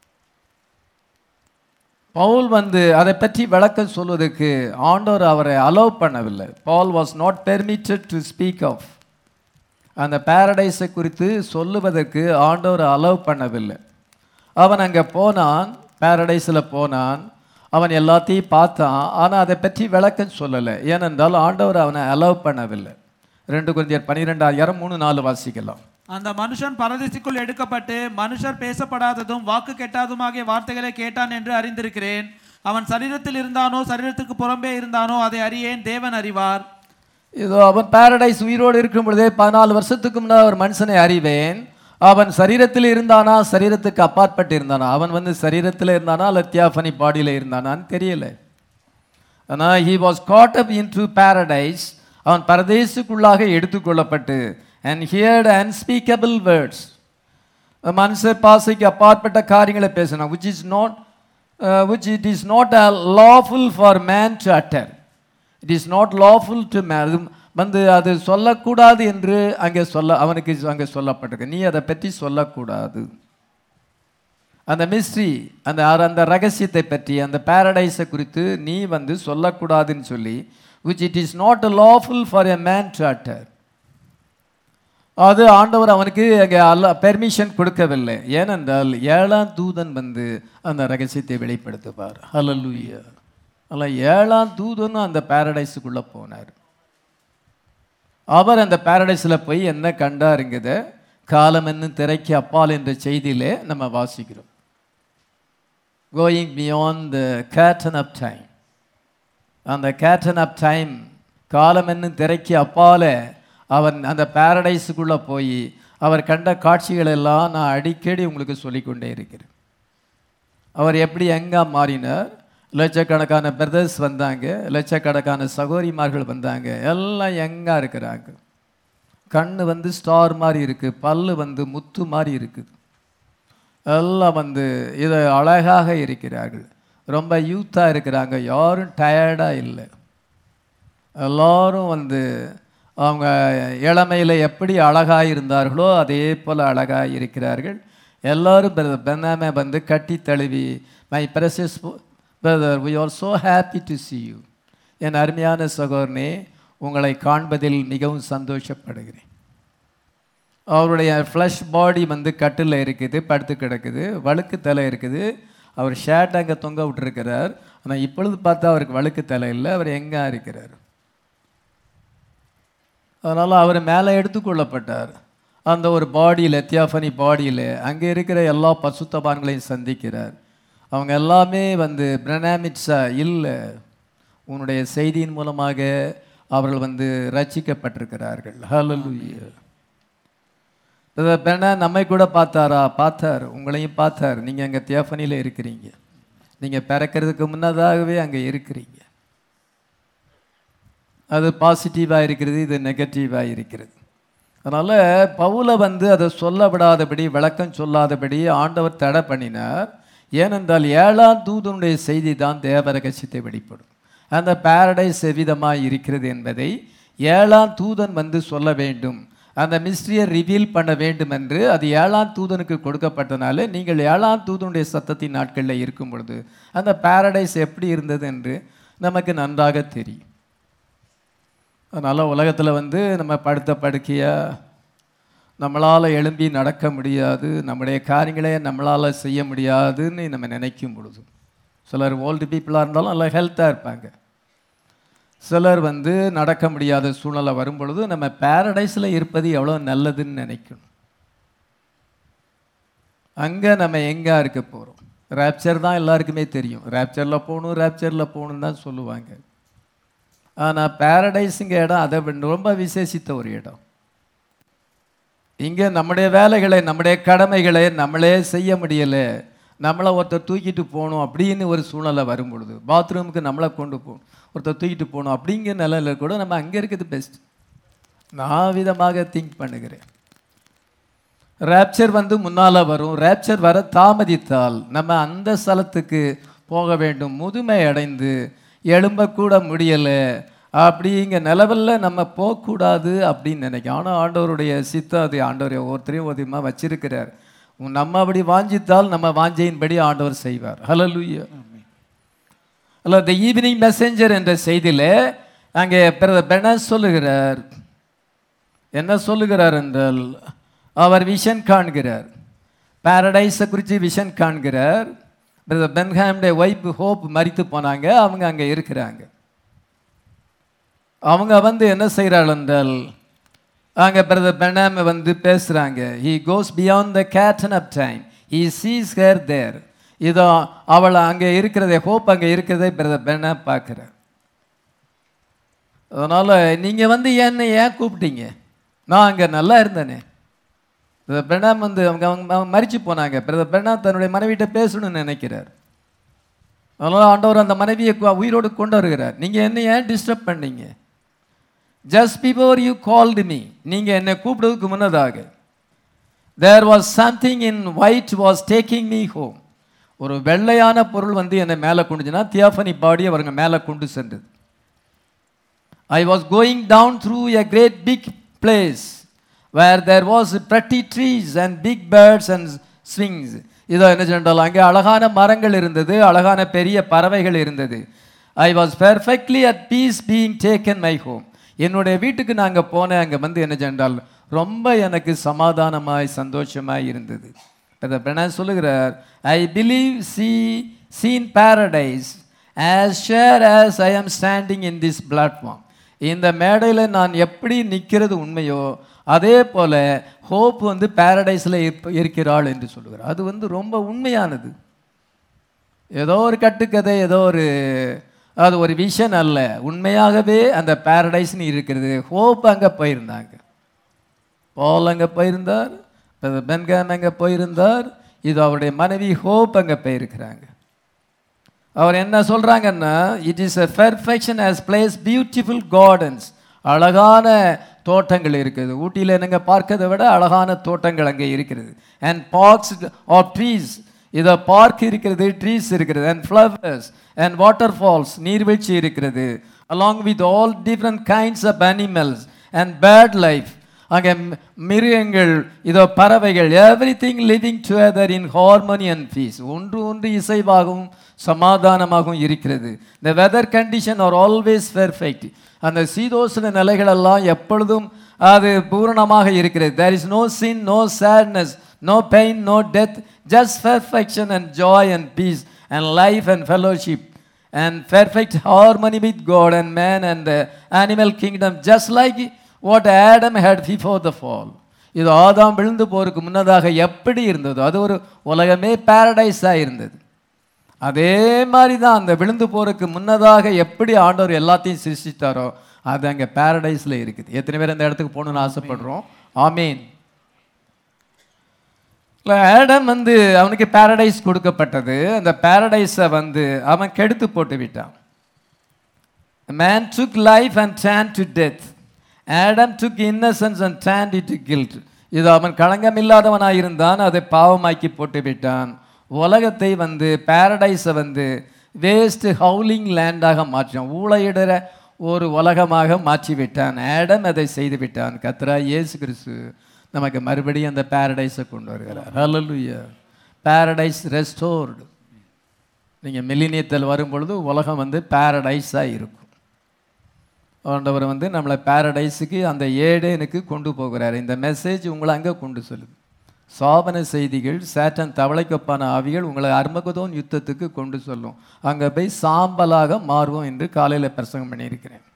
Pavul வந்து அதை பற்றி விளக்கம் சொல்வதற்கு ஆண்டவர் அவரை அலோவ் பண்ணவில்லை. Paul was not permitted to speak of, அந்த பாரடைஸை குறித்து சொல்லுவதற்கு ஆண்டவர் அலோவ் பண்ணவில்லை. அவன் அங்கே போனான், பாரடைஸில் போனான், அவன் எல்லாத்தையும் பார்த்தான், ஆனால் அதை பற்றி விளக்கம் சொல்லலை. ஏனென்றால் ஆண்டவர் அவனை அலோவ் பண்ணவில்லை. ரெண்டு கொரிந்தியர் பன்னிரெண்டாயிரம் மூணு நாலு வாசிக்கலாம். அந்த மனுஷன் பரதேசிக்குள் எடுக்கப்பட்டு மனுஷர் பேசப்படாததும் வாக்கு கெட்டாதுமாகிய வார்த்தைகளை கேட்டான் என்று அறிந்திருக்கிறேன். அவன் சரீரத்தில் இருந்தானோ சரீரத்துக்கு புறம்பே இருந்தானோ அதை அறியேன், தேவன் அறிவார். இதோ அவன் பாரடைஸ் உயிரோடு இருக்கும் பொழுதே பதினாலு வருஷத்துக்கு முன்னாடி ஒரு மனுஷனை அறிவேன். அவன் சரீரத்தில் இருந்தானா சரீரத்துக்கு அப்பாற்பட்டு இருந்தானா, அவன் வந்து சரீரத்தில் இருந்தானா அல்ல தியாஃபனி பாடியில் இருந்தானான்னு தெரியல. ஆனால் he was caught up into paradise, அவன் பரதேசுக்குள்ளாக எடுத்துக்கொள்ளப்பட்டு and heard unspeakable words, மனுஷர் பாசைக்கு அப்பாற்பட்ட காரியங்களை பேசினான், which is not uh, which it is not uh, lawful for man to utter. It is not lawful to man, வந்து அது சொல்லக்கூடாது என்று அங்கே சொல்ல அவனுக்கு அங்கே சொல்லப்பட்டிருக்கு. நீ அதை பற்றி சொல்லக்கூடாது. அந்த மிஸ்ட்ரி, அந்த அந்த ரகசியத்தை பற்றி, அந்த பாரடைஸை குறித்து நீ வந்து சொல்லக்கூடாதுன்னு சொல்லி, which it is not lawful for a man to utter. அது ஆண்டவர் அவனுக்கு அங்கே அல்ல பெர்மிஷன் கொடுக்கவில்லை. ஏனென்றால் ஏழாம் தூதன் வந்து அந்த ரகசியத்தை வெளிப்படுத்துவார். ஹல்லேலூயா. அல்ல ஏழாம் தூதனும் அந்த பாரடைஸுக்குள்ளே போனார். அவர் அந்த பாரடைஸில் போய் என்ன கண்டாருங்கிறத காலம் என்னும் திரைக்கு அப்பால் என்ற செய்தியிலே நம்ம வாசிக்கிறோம். Going beyond the garden of time. அந்த கேர்டன் ஆஃப் டைம், காலம் என்னும் திரைக்கு அப்பால அவன் அந்த பாரடைஸுக்குள்ளே போய் அவர் கண்ட காட்சிகள் எல்லாம் நான் அடிக்கடி உங்களுக்கு சொல்லிக்கொண்டே இருக்கிறேன். அவர் எப்படி எங்கே மாறினார், லட்சக்கணக்கான பிரதர்ஸ் வந்தாங்க, லட்சக்கணக்கான சகோதரிமார்கள் வந்தாங்க, எல்லாம் எங்கே இருக்கிறாங்க. கண் வந்து ஸ்டார் மாதிரி இருக்குது, பல்லு வந்து முத்து மாதிரி இருக்குது, எல்லாம் வந்து இதை அழகாக இருக்கிறார்கள், ரொம்ப யூத்தாக இருக்கிறாங்க, யாரும் டயர்டாக இல்லை. எல்லோரும் வந்து அவங்க இளமையில் எப்படி அழகாக இருந்தார்களோ அதே போல் அழகாக இருக்கிறார்கள். எல்லோரும் பெண்ணாமை வந்து கட்டி தழுவி, my precious brother, we are so happy to see you. என் அருமையான சகோதரனே, உங்களை காண்பதில் மிகவும் சந்தோஷப்படுகிறேன். அவருடைய ஃப்ளஷ் பாடி வந்து கட்டில் இருக்குது, படுத்து கிடக்குது, வழுக்கு தலை இருக்குது. அவர் ஷர்ட் அங்கே தொங்க விட்டுருக்கிறார். ஆனால் இப்பொழுது பார்த்தா அவருக்கு வழுக்கு தலை இல்லை, அவர் எங்கே இருக்கிறார். அதனால் அவர் மேலே எடுத்துக்கொள்ளப்பட்டார். அந்த ஒரு பாடியில், தியாஃபனி பாடியில் அங்கே இருக்கிற எல்லா பசுத்தபான்களையும் சந்திக்கிறார். அவங்க எல்லாமே வந்து பிரணாமிட்ஸா இல்லை, உன்னுடைய செய்தியின் மூலமாக அவர்கள் வந்து ரட்சிக்கப்பட்டிருக்கிறார்கள். ஹல்லேலூயா. பெண்ணா நம்மை கூட பார்த்தாரா? பார்த்தார், உங்களையும் பார்த்தார். நீங்கள் அங்கே தியாஃபனியில் இருக்கிறீங்க, நீங்கள் பிறக்கிறதுக்கு முன்னதாகவே அங்கே இருக்கிறீங்க. அது பாசிட்டிவாக இருக்கிறது, இது நெகட்டிவாக இருக்கிறது. அதனால் பவுலை வந்து அதை சொல்ல விடாதபடி, விளக்கம் சொல்லாதபடி ஆண்டவர் தடை பண்ணினார். ஏனென்றால் ஏழாம் தூதனுடைய செய்தி தான் தேவ ரகசியத்தை வெளிப்படும். அந்த பாரடைஸ் எவ்விதமாக இருக்கிறது என்பதை ஏழாம் தூதன் வந்து சொல்ல வேண்டும், அந்த மிஸ்ட்ரியை ரிவீல் பண்ண வேண்டும் என்று அது ஏழாம் தூதனுக்கு கொடுக்கப்பட்டனால, நீங்கள் ஏழாம் தூதனுடைய சத்தத்தின் நாட்களில் இருக்கும் பொழுது அந்த பாரடைஸ் எப்படி இருந்தது என்று நமக்கு நன்றாக தெரியும். அதனால் உலகத்தில் வந்து நம்ம படுத்த படுக்கையாக நம்மளால் எழும்பி நடக்க முடியாது, நம்முடைய காரியங்களே நம்மளால் செய்ய முடியாதுன்னு நம்ம நினைக்கும் பொழுது, சிலர் ஓல்டு பீப்புளாக இருந்தாலும் நல்லா ஹெல்த்தாக இருப்பாங்க, சிலர் வந்து நடக்க முடியாத சூழ்நிலை வரும் பொழுது நம்ம பாரடைஸில் இருப்பது எவ்வளோ நல்லதுன்னு நினைக்கணும். அங்கே நம்ம எங்கே இருக்க போகிறோம்? ரேப்சர் தான் எல்லாருக்குமே தெரியும், ரேப்சரில் போகணும் ரேப்சரில் போகணுன்னு தான் சொல்லுவாங்க. ஆனால் பாரடைஸுங்க இடம் அதை ரொம்ப விசேஷித்த ஒரு இடம். இங்கே நம்முடைய வேலைகளை, நம்முடைய கடமைகளை நம்மளே செய்ய முடியலை, நம்மளை ஒருத்தர் தூக்கிட்டு போகணும் அப்படின்னு ஒரு சூழ்நிலை வரும் பொழுது, பாத்ரூமுக்கு நம்மளை கொண்டு போகணும், ஒருத்தர் தூக்கிட்டு போகணும் அப்படிங்கிற நிலையில் கூட நம்ம அங்கே இருக்கிறது பெஸ்ட். நான் விதமாக திங்க் பண்ணுகிறேன். ரேப்சர் வந்து முன்னால் வரும், ரேப்சர் வர தாமதித்தால் நம்ம அந்த ஸ்தலத்துக்கு போக வேண்டும், முதுமை அடைந்து எழும்பக்கூட முடியலை அப்படிங்க நிலவில் நம்ம போகக்கூடாது அப்படின்னு நினைக்கும். ஆனால் ஆண்டவருடைய சித்தம் அது, ஆண்டவர் ஒவ்வொருத்தரையும் ஒருத்தமாக வச்சிருக்கிறார். நம்ம அப்படி வாஞ்சித்தால் நம்ம வாஞ்சையின்படி ஆண்டவர் செய்வார். ஹல்லேலூயா. அல்ல த ஈவினிங் மெசேஞ்சர் என்ற செய்தியில் அங்கே பிரதர் பெர்னார்ட் சொல்லுகிறார், என்ன சொல்லுகிறார் என்றால், அவர் விஷன் காண்கிறார், பாரடைஸை குறித்து விஷன் காண்கிறார். பிரதர் பென்ஹாமுடைய ஒய்ஃப் ஹோப் மரித்து போனாங்க, அவங்க அங்கே இருக்கிறாங்க. அவங்க வந்து என்ன செய்கிறாள் என்றால், அங்கே பிரதர் பென்ஹாம் வந்து பேசுகிறாங்க. He goes beyond the garden of time, he sees her there. இதோ அவள் அங்கே இருக்கிறதை, ஹோப் அங்கே இருக்கிறதை பிரதர் பென்ஹாம் பார்க்குறார். அதனால் நீங்கள் வந்து என்னை ஏன் கூப்பிட்டீங்க, நான் அங்கே நல்லா இருந்தேனே. பிரதர் பெர்னாம் வந்து அவங்க அவங்க மரிச்சு போனாங்க. பிரதர் பெர்னாம் தன்னுடைய மனைவிட்ட பேசணும்னு நினைக்கிறார். அதனால் ஆண்டவர் அந்த மனைவியை உயிரோடு கொண்டு வருகிறார். நீங்கள் என்ன ஏன் டிஸ்டர்ப் பண்ணீங்க? Just before you called me, நீங்கள் என்னை கூப்பிடுறதுக்கு முன்னதாக, there was something in white was taking me home. ஒரு வெள்ளையான பொருள் வந்து என்னை மேலே கொண்டுச்சுன்னா, தியாஃபனி பாடி அவருங்க மேலே கொண்டு சென்றது. I was going down through a great big place where there was pretty trees and big birds and swings. இதோ என்ன சொன்னால், அங்கே அழகான மரங்கள் இருந்தது, அழகான பெரிய பறவைகள் இருந்தது. I was perfectly at peace being taken my home. என்னுடைய வீட்டுக்கு நாங்கள் போனேன், அங்கே வந்து என்ன சொன்னால் ரொம்ப எனக்கு சமாதானமாய் சந்தோஷமாய் இருந்தது. பெர்னார்ட் சொல்லுகிறார், I believe see seen paradise as sure as I am standing in this platform. இந்த மேடையில் நான் எப்படி நிற்கிறது உண்மையோ அதே போல் ஹோப் வந்து பாரடைஸில் இருக்கிறாள் என்று சொல்லுகிறார். அது வந்து ரொம்ப உண்மையானது. ஏதோ ஒரு கட்டுக்கதை, ஏதோ ஒரு அது ஒரு விஷன் அல்ல, உண்மையாகவே அந்த பாரடைஸ்னு இருக்கிறது. ஹோப் அங்கே போயிருந்தாங்க, பால் அங்கே போயிருந்தார், பென்காம் அங்கே போயிருந்தார், இது அவருடைய மனைவி ஹோப் அங்கே போயிருக்கிறாங்க. அவர் என்ன சொல்கிறாங்கன்னா, it is a perfection has place beautiful gardens. அழகான தோட்டங்கள் இருக்குது. ஊட்டியில் என்னங்க பார்க்கறதை விட அழகான தோட்டங்கள் அங்கே இருக்கிறது. அண்ட் பார்க்ஸ் ஆர் ட்ரீஸ், இதோ பார்க் இருக்கிறது, ட்ரீஸ் இருக்கிறது. And flowers and water falls, நீர்வீழ்ச்சி இருக்கிறது. Along with all different kinds of animals and bird life. அங்கே மிருகங்கள், இதோ பறவைகள், everything living together in harmony and peace. ஒன்று ஒன்று இசைவாகவும் சமாதானமாகவும் இருக்கிறது. The weather condition are always perfect. அந்த சீதோசன நிலைகளெல்லாம் எப்பொழுதும் அது பூரணமாக இருக்கிறது. There is no sin, no sadness, no pain, no death, just perfection and joy and peace and life and fellowship and perfect harmony with God and man and the animal kingdom, just like what Adam had before the fall. இது ஆதாம் விழுந்து போருக்கு முன்னதாக எப்படி இருந்ததோ அது ஒரு உலகமே பாரடைஸாக இருந்தது. அதே மாதிரி தான் அந்த விழுந்து போருக்கு முன்னதாக எப்படி ஆண்டவர் எல்லாத்தையும் சிருஷ்டித்தாரோ அது அங்கே பாரடைஸில் இருக்குது. எத்தனை பேர் அந்த இடத்துக்கு போகணுன்னு ஆசைப்படுறோம்? ஆமீன். இல்லை, ஆடம் வந்து அவனுக்கு பாரடைஸ் கொடுக்கப்பட்டது. அந்த பாரடைஸை வந்து அவன் கெடுத்து போட்டு விட்டான். Man took life and turned to death. Adam took innocence and turned it to guilt. இது அவன் களங்கமில்லாதவனாக இருந்தான், அதை பாவமாக்கி போட்டு விட்டான். உலகத்தை வந்து பாரடைஸை வந்து வேஸ்ட் ஹவுலிங் லேண்டாக மாற்றினான், ஊழையிடுற ஒரு உலகமாக மாற்றி விட்டான். ஆடம் அதை செய்து விட்டான். கர்த்தராகிய இயேசு கிறிஸ்து நமக்கு மறுபடியும் அந்த பாரடைஸை கொண்டு வருகிறார். ஹல்லேலூயா. Paradise restored. நீங்கள் மில்லினியத்தில் வரும்பொழுது உலகம் வந்து பாரடைஸாக இருக்கும். ஆண்டவர் வந்து நம்மளை பாரடைஸுக்கு அந்த ஏடேனுக்கு கொண்டு போகிறார். இந்த மெசேஜ் உங்களை அங்கே கொண்டு செல்லுது. சாபன செய்திகள், சேட்டன் தவளைக்கொப்பான ஆவிகள் உங்களை அர்மகதோன் யுத்தத்துக்கு கொண்டு சொல்லும். அங்கே போய் சாம்பலாக மாறுவோம் என்று காலையில் பிரசங்கம் பண்ணியிருக்கிறேன்.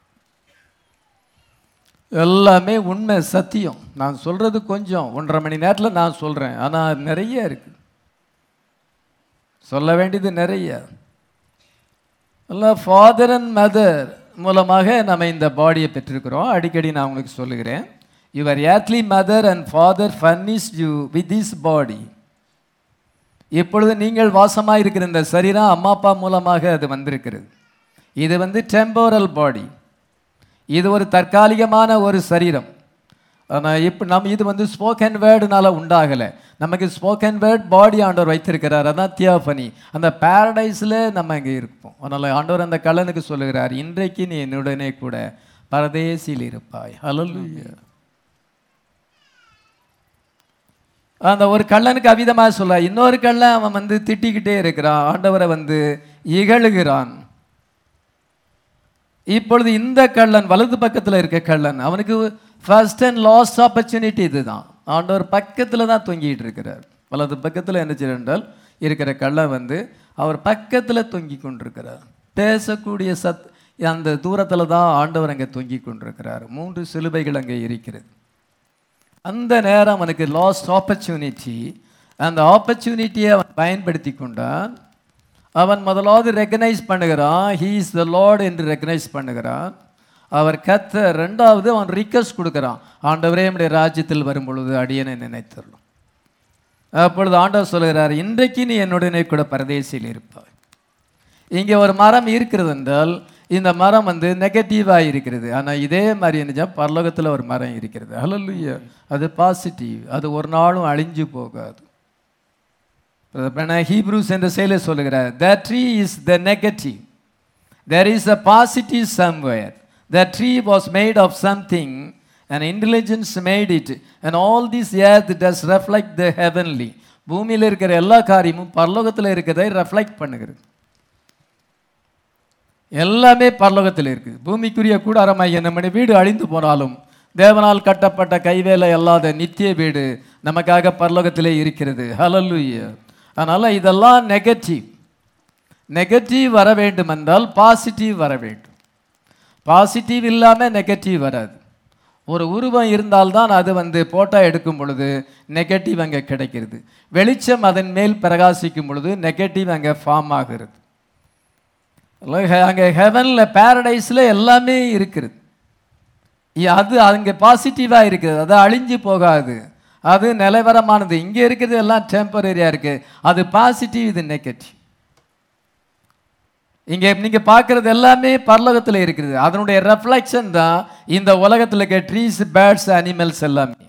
எல்லாமே உண்மை, சத்தியம். நான் சொல்கிறது கொஞ்சம், ஒன்றரை மணி நேரத்தில் நான் சொல்கிறேன். ஆனால் நிறைய இருக்குது, சொல்ல வேண்டியது நிறைய. எல்லாம் ஃபாதர் அண்ட் மதர் மூலமாக நம்ம இந்த பாடியை பெற்றிருக்கிறோம். அடிக்கடி நான் உங்களுக்கு சொல்லுகிறேன், your earthly mother and father furnished you with this body. இப்பொழுது நீங்கள் வாசமாக இருக்கிற இந்த சரீரம் அம்மா அப்பா மூலமாக அது வந்திருக்கிறது. இது வந்து டெம்போரல் பாடி, இது ஒரு தற்காலிகமான ஒரு சரீரம். ஆனால் இப்போ நம்ம இது வந்து ஸ்போக்கன் வேர்டுனால உண்டாகலை. நமக்கு ஸ்போக்கன் வேர்ட் பாடி ஆண்டவர் வைத்திருக்கிறார். அதான் தியோபனி. அந்த பாரடைஸில் நம்ம இங்கே இருப்போம். அதனால் ஆண்டவர் அந்த கள்ளனுக்கு சொல்லுகிறார், இன்றைக்கு நீ என்னுடனே கூட பரதேசில் இருப்பாய். ஹல்லேலூயா. அந்த ஒரு கள்ளனுக்கு அவிதமாக சொல்ல, இன்னொரு கள்ளன் அவன் வந்து திட்டிக்கிட்டே இருக்கிறான், ஆண்டவரை வந்து இகழுகிறான். இப்பொழுது இந்த கள்ளன், வலது பக்கத்தில் இருக்க கள்ளன், அவனுக்கு ஃபர்ஸ்ட் அண்ட் லாஸ்ட் ஆப்பர்ச்சுனிட்டி இதுதான். ஆண்டவர் பக்கத்தில் தான் தொங்கிட்டு இருக்கிறார். வலது பக்கத்தில் என்ன செய்யறால் இருக்கிற கள்ளன் வந்து அவர் பக்கத்தில் தொங்கி கொண்டிருக்கிறார். பேசக்கூடிய சத் அந்த தூரத்தில் தான் ஆண்டவர் அங்கே தொங்கி கொண்டிருக்கிறார். மூன்று சிலுவைகள் அங்கே இருக்கிறது. அந்த நேரம் அவனுக்கு லாஸ்ட் ஆப்பர்ச்சுனிட்டி. அந்த ஆப்பர்ச்சுனிட்டியை அவன் பயன்படுத்தி கொண்டான். அவன் முதலாவது ரெக்கனைஸ் பண்ணுகிறான், ஹீ இஸ் த லார்ட் என்று ரெக்கனைஸ் பண்ணுகிறான். அவர் கத்த. ரெண்டாவது அவன் ரிக்வெஸ்ட் கொடுக்குறான், ஆண்டவரே நம்முடைய ராஜ்யத்தில் வரும் பொழுது அடியனை நினைத்தரலாம். அப்பொழுது ஆண்டவர் சொல்கிறார், இன்றைக்கு நீ என்னுடனே கூட பரதேசியில் இருப்பாய். இங்கே ஒரு மரம் இருக்கிறது என்றால் இந்த மரம் வந்து நெகட்டிவாக இருக்கிறது. ஆனால் இதே மாதிரி என்ன பரலோகத்தில் ஒரு மரம் இருக்கிறது. ஹல்லேலூயா. அது பாசிட்டிவ், அது ஒரு நாளும் அழிஞ்சு போகாது. ஹீப்ரூஸ் என்ற செயலை சொல்லுகிறார், that tree is the negative, there is a positive somewhere. That tree was made of something, and intelligence made it, and all this earth does reflect the heavenly. பூமியில் இருக்கிற எல்லா காரியமும் பரலோகத்தில் இருக்கிறதை ரெஃப்ளெக்ட் பண்ணுகிறது. எல்லாமே பரலோகத்தில் இருக்குது. பூமிக்குரிய கூடாரமாகிய நம்முடைய வீடு அழிந்து போனாலும் தேவனால் கட்டப்பட்ட கைவேலை அல்லாத நித்திய வீடு நமக்காக பரலோகத்திலே இருக்கிறது. ஹல்லேலூயா. அதனால் இதெல்லாம் நெகட்டிவ். நெகட்டிவ் வர வேண்டும் என்றால் பாசிட்டிவ் வர வேண்டும். பாசிட்டிவ் இல்லாமல் நெகட்டிவ் வராது. ஒரு உருவம் இருந்தால்தான் அது வந்து ஃபோட்டோ எடுக்கும் பொழுது நெகட்டிவ் அங்கே கிடைக்கிறது. வெளிச்சம் அதன் மேல் பிரகாசிக்கும் பொழுது நெகட்டிவ் அங்கே ஃபார்ம் ஆகிறது. அங்கே ஹெவனில் பேரடைஸில் எல்லாமே இருக்கிறது. அது அங்கே பாசிட்டிவாக இருக்குது, அது அழிஞ்சு போகாது, அது நிலவரமானது. இங்கே இருக்கிறது எல்லாம் டெம்பரரியாக இருக்குது, அது பாசிட்டிவ், இது நெகட்டிவ். இங்கே நீங்கள் பார்க்குறது எல்லாமே பரலோகத்தில் இருக்கிறது, அதனுடைய ரெஃப்ளெக்ஷன் தான் இந்த உலகத்தில் இருக்க ட்ரீஸ், பேர்ட்ஸ், அனிமல்ஸ் எல்லாமே.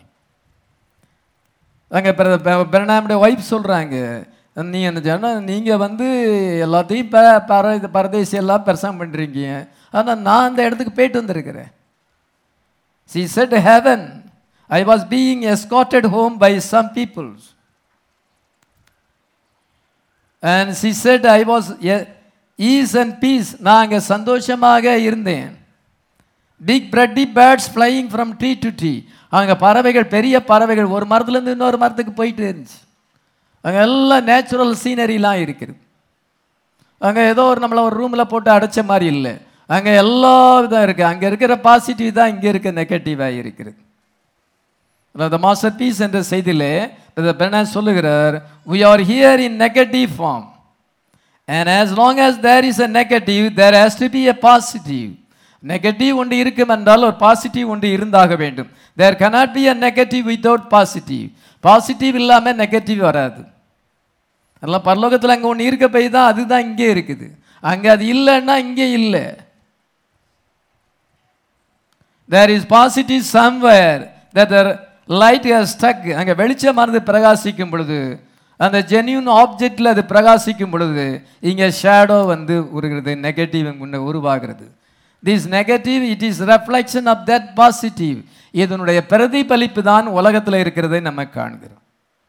அங்கே பிரணாமுடைய ஒய்ஃப் சொல்கிறாங்க, நீ என்ன சொன்னால் நீங்கள் வந்து எல்லாத்தையும் ப பர பரதேசி எல்லாம் பெருசாக பண்ணுறீங்க, ஆனால் நான் அந்த இடத்துக்கு போயிட்டு வந்திருக்கிறேன். She said heaven, I was being escorted home by some people. And she said I was ease and peace. நான் அங்கே சந்தோஷமாக இருந்தேன். Big bloody birds flying from tree to tree. அங்கே பறவைகள், பெரிய பறவைகள் ஒரு மரத்துலேருந்து இன்னொரு மரத்துக்கு போயிட்டு இருந்துச்சு. அங்கே எல்லாம் நேச்சுரல் சீனரிலாம் இருக்குது. அங்கே ஏதோ ஒரு நம்மளை ஒரு ரூமில் போட்டு அடைச்ச மாதிரி இல்லை, அங்கே எல்லா விதம் இருக்குது. அங்கே இருக்கிற பாசிட்டிவ் தான் இங்கே இருக்க நெகட்டிவாக இருக்கிறது. அந்த மாஸ்டர் பீஸ் என்ற செய்தியிலே பெர்னார்ட் சொல்லுகிறார், we are here in negative form and as long as there is a negative there has to be a positive. Negative ஒன்று இருக்கும் என்றால் ஒரு பாசிட்டிவ் ஒன்று இருந்தாக வேண்டும். there cannot be a negative without positive. Positive இல்லாமல் negative வராது. அதெல்லாம் பரலோகத்தில் அங்கே ஒன்று இருக்க போய் தான் அதுதான் இங்கே இருக்குது, அங்கே அது இல்லைன்னா இங்கே இல்லை. there is positive somewhere that the light has stuck. அங்கே வெளிச்சமானது பிரகாசிக்கும் பொழுது, அந்த ஜென்யூன் ஆப்ஜெக்டில் அது பிரகாசிக்கும் பொழுது இங்கே ஷேடோ வந்து உருகிறது, நெகட்டிவ் முன்ன உருவாகிறது. This negative it is reflection of that positive. இதனுடைய பிரதிபலிப்பு தான் உலகத்தில் இருக்கிறதை நம்ம காண்கிறோம்.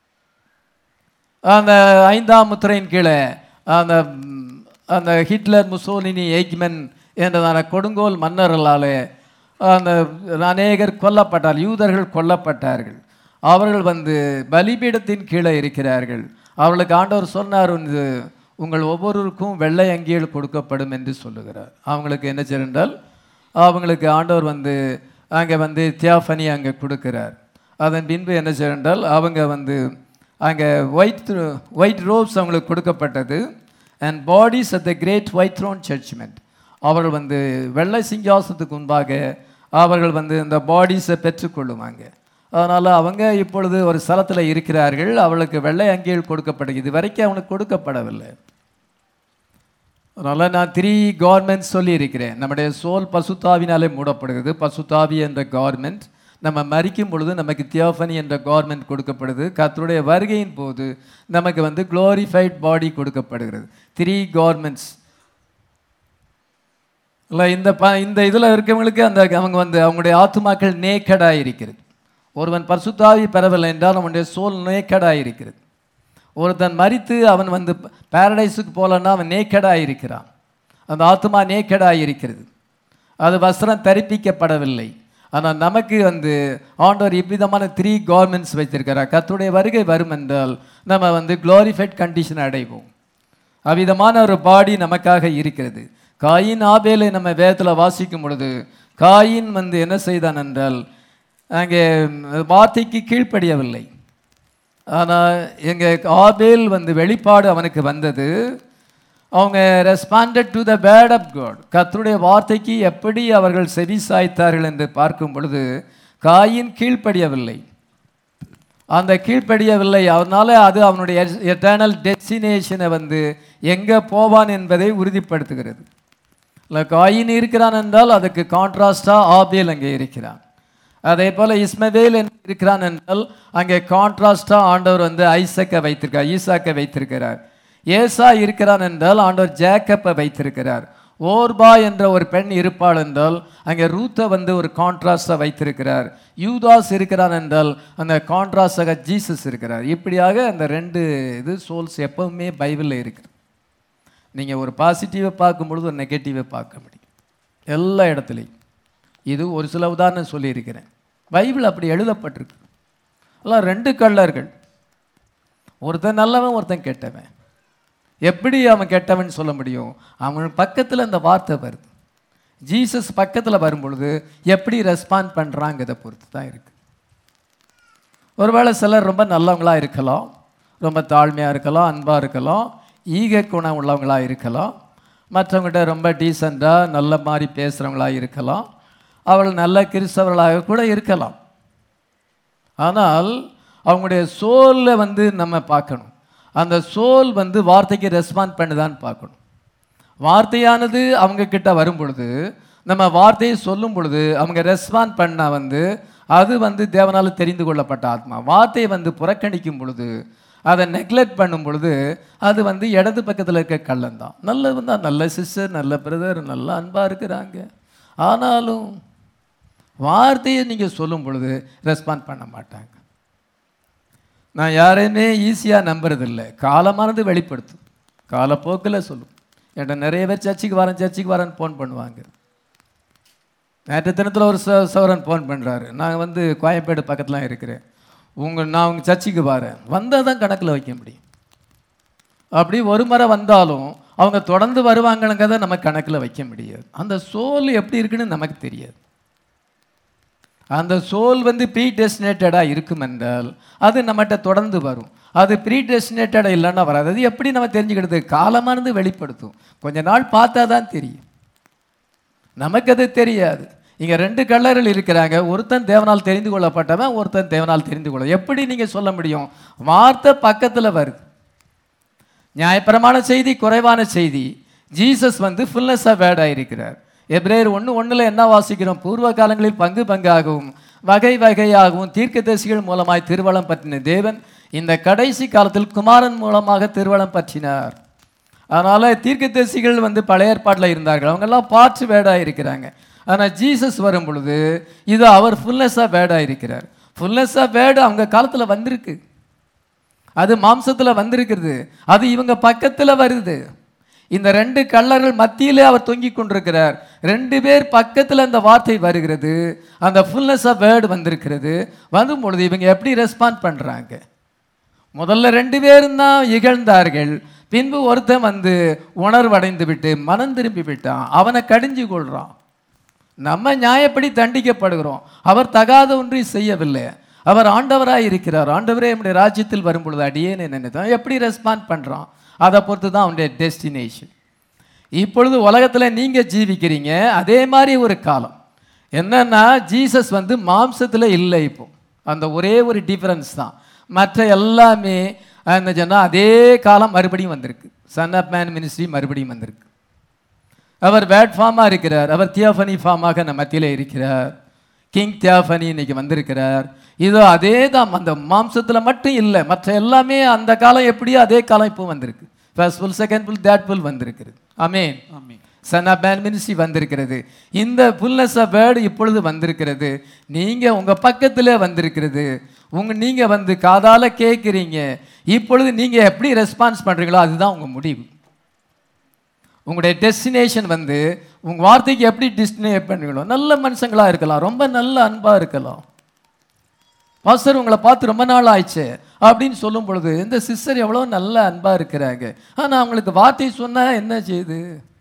அந்த ஐந்தாம் முத்திரையின் கீழே அந்த அந்த ஹிட்லர், முசோலினி, எய்க்மென் என்றதான கொடுங்கோல் மன்னர்களாலே அந்த அநேகர் கொல்லப்பட்டார், யூதர்கள் கொல்லப்பட்டார்கள். அவர்கள் வந்து பலிபீடத்தின் கீழே இருக்கிறார்கள். அவர்களுக்கு ஆண்டவர் சொன்னார், வந்து உங்கள் ஒவ்வொருவருக்கும் வெள்ளை அங்கிகள் கொடுக்கப்படும் என்று சொல்லுகிறார். அவங்களுக்கு என்ன செய்தால் அவங்களுக்கு ஆண்டவர் வந்து அங்கே வந்து தியாஃபனி அங்கே கொடுக்கிறார். அதன் பின்பு என்ன செய்தால் அவங்க வந்து அங்கே ஒயிட் ஒயிட் ரோப்ஸ் அவங்களுக்கு கொடுக்கப்பட்டது. And bodies at the great white throne judgement. அவர்கள் வந்து வெள்ளை சிங்காசனத்துக்கு முன்பாக அவர்கள் வந்து இந்த பாடிஸை பெற்றுக்கொள்ளுவாங்க. அதனால் அவங்க இப்பொழுது ஒரு ஸ்தலத்தில் இருக்கிறார்கள். அவளுக்கு வெள்ளை அங்கிகள் கொடுக்கப்பட்டது, இது வரைக்கும் அவனுக்கு கொடுக்கப்படவில்லை. அதனால் நான் த்ரீ கார்மெண்ட்ஸ் சொல்லி இருக்கிறேன். நம்முடைய சோல் பசுத்தாவினாலே மூடப்படுகிறது. பசுத்தாவி என்ற கார்மெண்ட், நம்ம மரிக்கும் பொழுது நமக்கு தியோஃபனி என்ற கார்மெண்ட் கொடுக்கப்படுது. கர்த்தருடைய வருகையின் போது நமக்கு வந்து குளோரிஃபைட் பாடி கொடுக்கப்படுகிறது. த்ரீ கார்மெண்ட்ஸ் இல்லை. இந்த ப இந்த இதில் இருக்கவங்களுக்கு அந்த அவங்க வந்து அவங்களுடைய ஆத்துமாக்கள் நேக்கடாக இருக்கிறது. ஒருவன் பரிசுத்தாவி பெறவில்லை என்றால் அவனுடைய சோல் நேக்கடாக இருக்கிறது. ஒருத்தன் மரித்து அவன் வந்து பேரடைஸுக்கு போகலன்னா அவன் நேக்கடாக இருக்கிறான், அந்த ஆத்துமா நேக்கடாக இருக்கிறது, அது வஸ்திரம் தரிப்பிக்கப்படவில்லை. ஆனால் நமக்கு வந்து ஆண்டவர் இவ்விதமான த்ரீ கார்மெண்ட்ஸ் வைத்திருக்கிறார். கர்த்தருடைய வருகை வரும் என்றால் நம்ம வந்து குளோரிஃபைட் கண்டிஷன் அடைவோம். அவ்விதமான ஒரு பாடி நமக்காக இருக்கிறது. காயின் ஆபேலை நம்ம வேதத்தில் வாசிக்கும் பொழுது காயின் வந்து என்ன செய்தான் என்றால் அங்கே வார்த்தைக்கு கீழ்ப்படியவில்லை. ஆனால் எங்கள் ஆபேல் வந்து வெளிப்பாடு அவனுக்கு வந்தது. அவங்க responded to the word of God. கர்த்தருடைய வார்த்தைக்கு எப்படி அவர்கள் செவி சாய்த்தார்கள் என்று பார்க்கும் பொழுது காயின் கீழ்ப்படியவில்லை. அந்த கீழ்ப்படியவில்லை, அதனால் அது அவனுடைய எட்டர்னல் டெஸ்டினேஷனை வந்து எங்கே போவான் என்பதை உறுதிப்படுத்துகிறது. இல்லை காயின் இருக்கிறான் என்றால் அதுக்கு கான்ட்ராஸ்டாக ஆபேல் அங்கே இருக்கிறான். அதே போல் இஸ்மவேல் இருக்கிறான் என்றால் அங்கே கான்ட்ராஸ்டாக ஆண்டவர் வந்து ஐசக்கை வைத்திருக்கார், ஈசாக்கை வைத்திருக்கிறார். ஏசா இருக்கிறான் என்றால் ஆண்டவர் ஜேக்கப்பை வைத்திருக்கிறார். ஓர்பா என்ற ஒரு பெண் இருப்பாள் என்றால் அங்கே ரூத்தை வந்து ஒரு கான்ட்ராஸ்டாக வைத்திருக்கிறார். யூதாஸ் இருக்கிறான் என்றால் அந்த கான்ட்ராஸ்டாக ஜீசஸ் இருக்கிறார். இப்படியாக அந்த ரெண்டு இது சோல்ஸ் எப்பவுமே பைபிளில் இருக்குது. நீங்கள் ஒரு பாசிட்டிவை பார்க்கும் பொழுது ஒரு நெகட்டிவை பார்க்க முடியும் எல்லா இடத்துலையும். இது ஒரு சில உதாரணம் சொல்லியிருக்கிறேன். பைபிள் அப்படி எழுதப்பட்டிருக்கு. எல்லாம் ரெண்டு கள்ளர்கள், ஒருத்தன் நல்லவன் ஒருத்தன் கெட்டவன். எப்படி அவன் கெட்டவன் சொல்ல முடியும்? அவன் பக்கத்தில் அந்த வார்த்தை வருது, ஜீசஸ் பக்கத்தில் வரும்பொழுது எப்படி ரெஸ்பாண்ட் பண்ணுறாங்கிறத பொறுத்து தான் இருக்குது. ஒருவேளை சிலர் ரொம்ப நல்லவங்களாக இருக்கலாம், ரொம்ப தாழ்மையாக இருக்கலாம், அன்பாக இருக்கலாம், ஈக குணம் உள்ளவங்களாக இருக்கலாம், மற்றவங்ககிட்ட ரொம்ப டீசெண்டாக நல்ல மாதிரி பேசுகிறவங்களாக இருக்கலாம், அவள் நல்ல கிறிஸ்தவர்களாக கூட இருக்கலாம். ஆனால் அவங்களுடைய சோலில் வந்து நம்ம பார்க்கணும். அந்த சோல் வந்து வார்த்தைக்கு ரெஸ்பாண்ட் பண்ணுதான்னு பார்க்கணும். வார்த்தையானது அவங்க கிட்ட வரும் பொழுது, நம்ம வார்த்தையை சொல்லும் பொழுது அவங்க ரெஸ்பாண்ட் பண்ணால் வந்து அது வந்து தேவனால் தெரிந்து கொள்ளப்பட்ட ஆத்மா. வார்த்தையை வந்து புறக்கணிக்கும் பொழுது, அதை நெக்லெக்ட் பண்ணும் பொழுது அது வந்து இடது பக்கத்தில் இருக்க கள்ளன் தான். நல்லது தான், நல்ல சிஸ்டர், நல்ல பிரதர், நல்ல அன்பாக இருக்கிறாங்க. ஆனாலும் வார்த்தையை நீங்கள் சொல்லும் பொழுது ரெஸ்பாண்ட் பண்ண மாட்டாங்க. நான் யாரையுமே ஈஸியாக நம்புறதில்லை. காலமானது வெளிப்படுத்தும், காலப்போக்கில் சொல்லும். என்கிட்ட நிறைய பேர் சர்ச்சுக்கு வரேன் சர்ச்சுக்கு வரேன்னு ஃபோன் பண்ணுவாங்க. நேற்று தினத்தில் ஒரு ச சவரன் ஃபோன் பண்ணுறாரு, நான் வந்து கோயம்பேடு பக்கத்துலாம் இருக்கிறேன், உங்கள் நான் உங்கள் சர்ச்சுக்கு வரேன், வந்தால் தான் கணக்கில் வைக்க முடியும். அப்படி ஒரு முறை வந்தாலும் அவங்க தொடர்ந்து வருவாங்கங்கிறத நம்ம கணக்கில் வைக்க முடியாது. அந்த சோல் எப்படி இருக்குன்னு நமக்கு தெரியாது. அந்த சோல் வந்து ப்ரீ டெஸ்டினேட்டடாக இருக்கும் என்றால் அது நம்மகிட்ட தொடர்ந்து வரும். அது ப்ரீ டெஸ்டினேட்டடாக இல்லைன்னா வராது. அது எப்படி நம்ம தெரிஞ்சுக்கிறது? காலமானது வெளிப்படுத்தும். கொஞ்ச நாள் பார்த்தா தான் தெரியும், நமக்கு அது தெரியாது. இங்கே ரெண்டு கள்ளர்கள் இருக்கிறாங்க, ஒருத்தன் தேவனால் தெரிந்து கொள்ளப்பட்டவன், ஒருத்தன் தேவனால் தெரிந்து கொள்ள. எப்படி நீங்கள் சொல்ல முடியும்? வார்த்தை பக்கத்தில் வருது. நியாயப்பிரமாண செய்தி குறைவான செய்தி, ஜீசஸ் வந்து ஃபுல்னஸ் ஆஃப் வேர்டாக இருக்கிறார். எபிரேயர் ஒன்று ஒன்றில் என்ன வாசிக்கிறோம்? பூர்வ காலங்களில் பங்கு பங்காகவும் வகை வகையாகவும் தீர்க்கதரிசிகள் மூலமாய் திருவளம் பற்றின தேவன் இந்த கடைசி காலத்தில் குமாரன் மூலமாக திருவளம் பற்றினார். அதனால் தீர்க்கதரிசிகள் வந்து பழைய ஏற்பாட்டில் இருந்தார்கள், அவங்கெல்லாம் பார்ட்ஸ் வேர்டாக இருக்கிறாங்க. ஆனால் ஜீசஸ் வரும் பொழுது இது அவர் ஃபுல்னஸ் ஆஃப் வேர்டாக இருக்கிறார். ஃபுல்னஸ் ஆஃப் வேர்டு அவங்க காலத்தில் வந்திருக்கு, அது மாம்சத்தில் வந்திருக்கிறது, அது இவங்க பக்கத்தில் வருது. இந்த ரெண்டு கள்ளர்கள் மத்தியிலே அவர் தொங்கிக் கொண்டிருக்கிறார். ரெண்டு பேர் பக்கத்தில் அந்த வார்த்தை வருகிறது, அந்த ஃபுல்னஸ் ஆஃப் வேர்டு வந்திருக்கிறது. வரும் பொழுது இவங்க எப்படி ரெஸ்பாண்ட் பண்ணுறாங்க? முதல்ல ரெண்டு பேரும் தான் இகழ்ந்தார்கள், பின்பு ஒருத்தன் வந்து உணர்வடைந்து விட்டு மனம் திரும்பி விட்டான், அவனை கடிஞ்சு கொள்றான். நம்ம நியாயப்படி தண்டிக்கப்படுகிறோம், அவர் தகாத ஒன்றை செய்யவில்லை, அவர் ஆண்டவராக இருக்கிறார். ஆண்டவரே நம்முடைய ராஜ்யத்தில் வரும் பொழுது அடியேன்னு நினைத்தான். எப்படி ரெஸ்பாண்ட் பண்ணுறான் அதை பொறுத்து தான் அவனுடைய டெஸ்டினேஷன். இப்பொழுது உலகத்தில் நீங்கள் ஜீவிக்கிறீங்க, அதே மாதிரி ஒரு காலம் என்னன்னா ஜீசஸ் வந்து மாம்சத்தில் இல்லை. இப்போ அந்த ஒரே ஒரு டிஃபரன்ஸ் தான், மற்ற எல்லாமே என்ன சொன்னால் அதே காலம் மறுபடியும் வந்திருக்கு. சன் ஆஃப் மேன் மினிஸ்ட்ரி மறுபடியும் வந்திருக்கு. அவர் வேட் ஃபார்மாக இருக்கிறார், அவர் தியோஃபனி ஃபார்மாக நம்ம மத்தியில் இருக்கிறார். கிங் தியோஃபனி இன்னைக்கு வந்திருக்கிறார். இதோ அதே தான், அந்த மாம்சத்தில் மட்டும் இல்லை, மற்ற எல்லாமே அந்த காலம் எப்படியோ அதே காலம் இப்போ வந்திருக்கு. First pull, second pull, third pull வந்திருக்கிறது. Amen. Amen. Son of man ministry வந்திருக்கிறது. இந்த ஃபுல்னஸ் ஆஃப் வேர்டு இப்பொழுது வந்திருக்கிறது. நீங்கள் உங்கள் பக்கத்தில் வந்திருக்கிறது. உங்க நீங்கள் வந்து காதால் கேட்குறீங்க. இப்பொழுது நீங்கள் எப்படி ரெஸ்பான்ஸ் பண்ணுறீங்களோ அதுதான் உங்கள் முடிவு. உங்களுடைய டெஸ்டினேஷன் வந்து உங்கள் வார்த்தைக்கு எப்படி டெஸ்டினேட் பண்ணுவீங்களோ. நல்ல மனுஷங்களாக இருக்கலாம், ரொம்ப நல்ல அன்பாக இருக்கலாம். பாஸ்டர் உங்களை பார்த்து ரொம்ப நாள் ஆயிடுச்சு அப்படின்னு சொல்லும் பொழுது இந்த சிஸ்டர் எவ்வளோ நல்ல அன்பாக இருக்கிறாங்க, ஆனால் அவங்களுக்கு வார்த்தை சொன்னால் என்ன செய்யுது?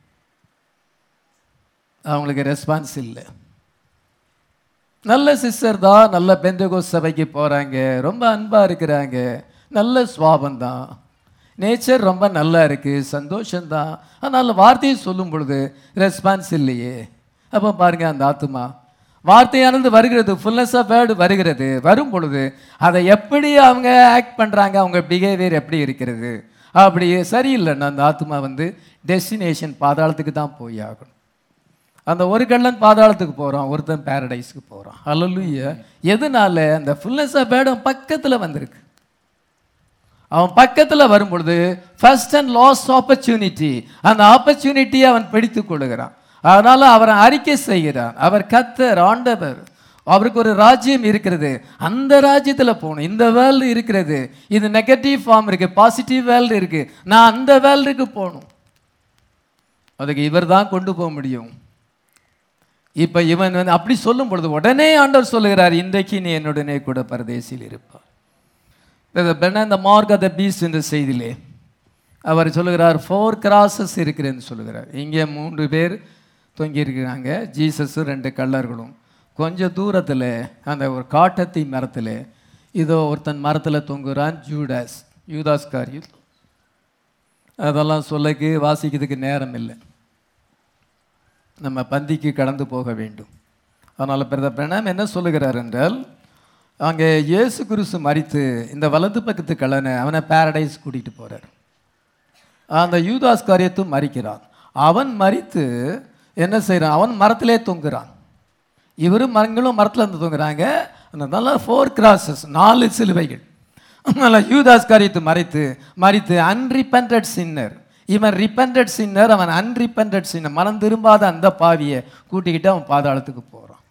அவங்களுக்கு ரெஸ்பான்ஸ் இல்லை. நல்ல சிஸ்டர் தான், நல்ல பெந்தகோஸ்து சபைக்கு போகிறாங்க, ரொம்ப அன்பாக இருக்கிறாங்க, நல்ல சுவாபம் தான், நேச்சர் ரொம்ப நல்லா இருக்குது, சந்தோஷந்தான், அதனால் வார்த்தையை சொல்லும் பொழுது ரெஸ்பான்ஸ் இல்லையே. அப்போ பாருங்கள், அந்த ஆத்துமா வார்த்தையானது வருகிறது, ஃபுல்னஸ் ஆஃப் வேர்டு வருகிறது. வரும் பொழுது அதை எப்படி அவங்க ஆக்ட் பண்ணுறாங்க, அவங்க பிஹேவியர் எப்படி இருக்கிறது, அப்படி சரியில்லைன்னா அந்த ஆத்மா வந்து டெஸ்டினேஷன் பாதாளத்துக்கு தான் போய் ஆகணும். அந்த ஒரு கள்ளன் பாதாளத்துக்கு போகிறான், ஒருத்தன் பேரடைஸுக்கு போகிறான். அல்லேலூயா. எதனால? அந்த ஃபுல்னஸ் ஆஃப் வேர்டு பக்கத்தில் வந்திருக்கு. அவன் பக்கத்தில் வரும் பொழுது ஃபர்ஸ்ட் அண்ட் லாஸ்ட் ஆப்பர்ச்சுனிட்டி, அந்த ஆப்பர்ச்சுனிட்டியை அவன் பிடித்து கொள்ளுகிறான். அதனால் அவரை அறிக்கை செய்கிறான். அவர் கர்த்தர், ஆண்டவர், அவருக்கு ஒரு ராஜ்யம் இருக்கிறது, அந்த ராஜ்யத்தில் போகணும். இந்த வேர்ல்டு இருக்கிறது, இது நெகட்டிவ் ஃபார்ம் இருக்குது, பாசிட்டிவ் வேர்ல்டு இருக்குது, நான் அந்த வேர்ல்டுக்கு போகணும். அதுக்கு இவர் தான் கொண்டு போக முடியும். இப்போ இவன் வந்து அப்படி சொல்லும் பொழுது உடனே ஆண்டவர் சொல்லுகிறார், இன்றைக்கு நீ என்னுடனே கூட பரதேசில் இருப்பார். இந்த மார்க் ஆஃப் த பீஸ்ட் என்ற செய்தியிலே அவர் சொல்லுகிறார், ஃபோர் கிராசஸ் இருக்கிறேன்னு சொல்லுகிறார். இங்கே மூன்று பேர் தொங்கியிருக்கிறாங்க. ஜீசஸும் ரெண்டு கள்ளர்களும் கொஞ்சம் தூரத்தில் அந்த ஒரு காட்டத்தி மரத்தில் இதோ ஒருத்தன் மரத்தில் தொங்குறான், ஜூடாஸ் யூதாஸ் காரியல். அதெல்லாம் சொல்லக்கு வாசிக்கிறதுக்கு நேரம் இல்லை, நம்ம பந்திக்கு கடந்து போக வேண்டும். அதனால் பிரதர் பிரணாம் என்ன சொல்லுகிறார் என்றால், அங்கே இயேசு கிறிஸ்து மரித்து இந்த வலது பக்கத்து கள்ளனை அவனை பாரடைஸ் கூட்டிகிட்டு போகிறார். அந்த யூதாஸ் காரியத்தும் மறிக்கிறான். அவன் மரித்து என்ன செய்கிறான், அவன் மரத்திலே தொங்குறான், இவரும் மரங்களும் மரத்தில் இருந்து தொங்குறாங்க. அதனால ஃபோர் கிராசஸ், நாலு சிலுவைகள். அதனால் யூதாஸ் காரியத்தை மறைத்து மறித்து அன்ரிப்பெண்டட் சின்னர், இவன் ரிப்பெண்டட் சின்னர், அவன் அன்ரிப்பெண்டட் சின்னர், மனம் திரும்பாத அந்த பாவியை கூட்டிக்கிட்டு அவன் பாதாளத்துக்கு போகிறான்.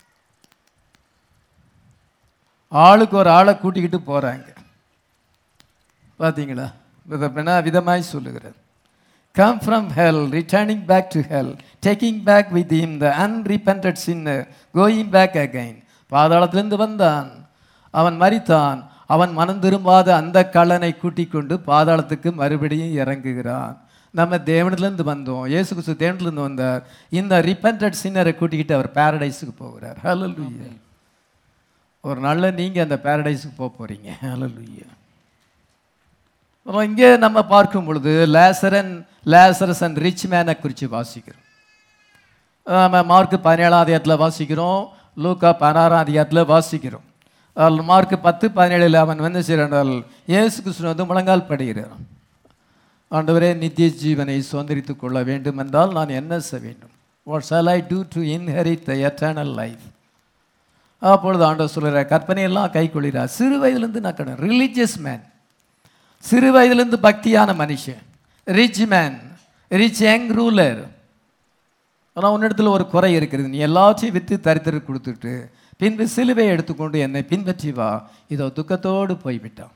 ஆளுக்கு ஒரு ஆளை கூட்டிக்கிட்டு போகிறாங்க. பார்த்தீங்களா, விதமாய் சொல்லுகிறார். Come from hell, returning back to hell, taking back with him the unrepented sinner, going back again. பாதாளத்திலிருந்து வந்தான், அவன் மரித்தான், அவன் மனம் திரும்பாத அந்த கள்ளனை கூட்டிக் கொண்டு பாதாளத்துக்கு மறுபடியும் இறங்குகிறான். நம்ம தேவனிலிருந்து வந்தோம், இயேசு கிறிஸ்து தேவனிலிருந்து வந்தார், இந்த ரிப்பெண்டட் சின்னரை கூட்டிக்கிட்டு அவர் பாரடைஸுக்கு போகிறார். ஹல்லேலூயா. ஒரு நாளில் நீங்கள் அந்த பாரடைஸுக்கு போக போகிறீங்க. ஹல்லேலூயா. இங்கே நம்ம பார்க்கும் பொழுது லேசரன் லேசரஸ் அண்ட் ரிச் மேனை குறித்து வாசிக்கிறோம். நம்ம மார்க்கு பதினேழாம் அதிகாரத்தில் வாசிக்கிறோம், லூக்கா பதினாறாம் அதிகாரத்தில் வாசிக்கிறோம். மார்க்கு பத்து பதினேழில் அவன் வந்து செய்கிறால் இயேசு கிறிஸ்து வந்து முழங்கால் படுகிறான். ஆண்டவரே, நித்திய ஜீவனை சுதந்திரித்து கொள்ள வேண்டும் என்றால் நான் என்ன செய்ய வேண்டும்? What shall I do to inherit the eternal life? அப்பொழுது ஆண்டவர் சொல்கிற கற்பனையெல்லாம் கை கொள்கிறார். சிறு வயதுலேருந்து நான் கடை ரிலீஜியஸ் மேன், சிறு வயதுலேருந்து பக்தியான மனுஷன், rich man, rich young ruler. ஆனால் உன்னிடத்தில் ஒரு குறை இருக்கிறது, நீ எல்லாத்தையும் விற்று தரித்திர கொடுத்துட்டு பின்பு சிலுவையை எடுத்துக்கொண்டு என்னை பின்பற்றி வா. இதோ துக்கத்தோடு போய்விட்டான்.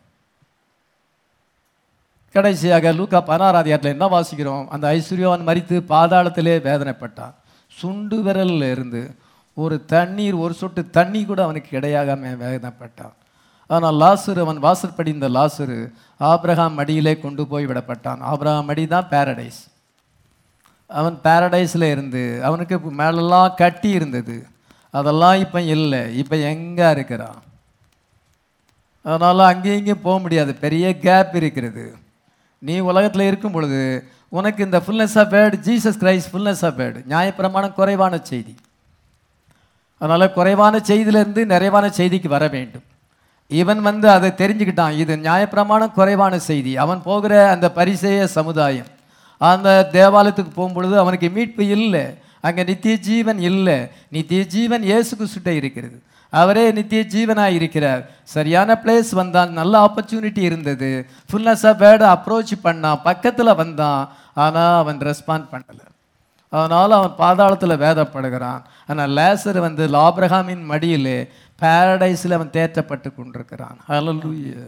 கடைசியாக லூக்கா பதினாறாம் அதிகாரத்தில் என்ன வாசிக்கிறோம்? அந்த ஐஸ்வர்யவான் மரித்து பாதாளத்திலே வேதனைப்பட்டான். சுண்டு விரலில் இருந்து ஒரு தண்ணீர், ஒரு சொட்டு தண்ணி கூட அவனுக்கு கிடையாகாம வேதனைப்பட்டான். ஆனால் லாசரு, அவன் வாசற்படி இந்த லாசரு ஆபிரகாம் மடியிலே கொண்டு போய் விடப்பட்டான். ஆபிரகாம் மடி தான் பாரடைஸ். அவன் பாரடைஸில் இருந்து அவனுக்கு மேலெல்லாம் கட்டி இருந்தது, அதெல்லாம் இப்போ இல்லை, இப்போ எங்கே இருக்கிறான்? அதனால் அங்கேயும் இங்கேயும் போக முடியாது, பெரிய கேப் இருக்கிறது. நீ உலகத்தில் இருக்கும் பொழுது உனக்கு இந்த fullness of word, Jesus Christ fullness of word, நியாயப்பிரமாணம் குறைவான செய்தி. அதனால் குறைவான செய்தியிலேருந்து நிறைவான செய்திக்கு வர வேண்டும். இவன் வந்து அதை தெரிஞ்சுக்கிட்டான், இது நியாயப்பிரமாணம் குறைவான செய்தி. அவன் போகிற அந்த பரிசேய சமுதாயம், அந்த தேவாலயத்துக்கு போகும்பொழுது அவனுக்கு மீட்பு இல்லை, அங்கே நித்திய ஜீவன் இல்லை. நித்திய ஜீவன் இயேசு கிறிஸ்துட்ட இருக்கிறது, அவரே நித்திய ஜீவனாக இருக்கிறார். சரியான பிளேஸ் வந்தான், நல்ல ஆப்பர்ச்சுனிட்டி இருந்தது, ஃபுல்னஸ் ஆஃப் வேர்டை அப்ரோச் பண்ணான், பக்கத்தில் வந்தான், ஆனால் அவன் ரெஸ்பாண்ட் பண்ணலை. அதனால் அவன் பாதாளத்தில் வேதப்படுகிறான். ஆனால் லேசர் வந்து ஆபிரகாமின் மடியிலே பாரடைஸில் அவன் தேற்றப்பட்டு கொண்டிருக்கிறான். ஹல்லேலூயா.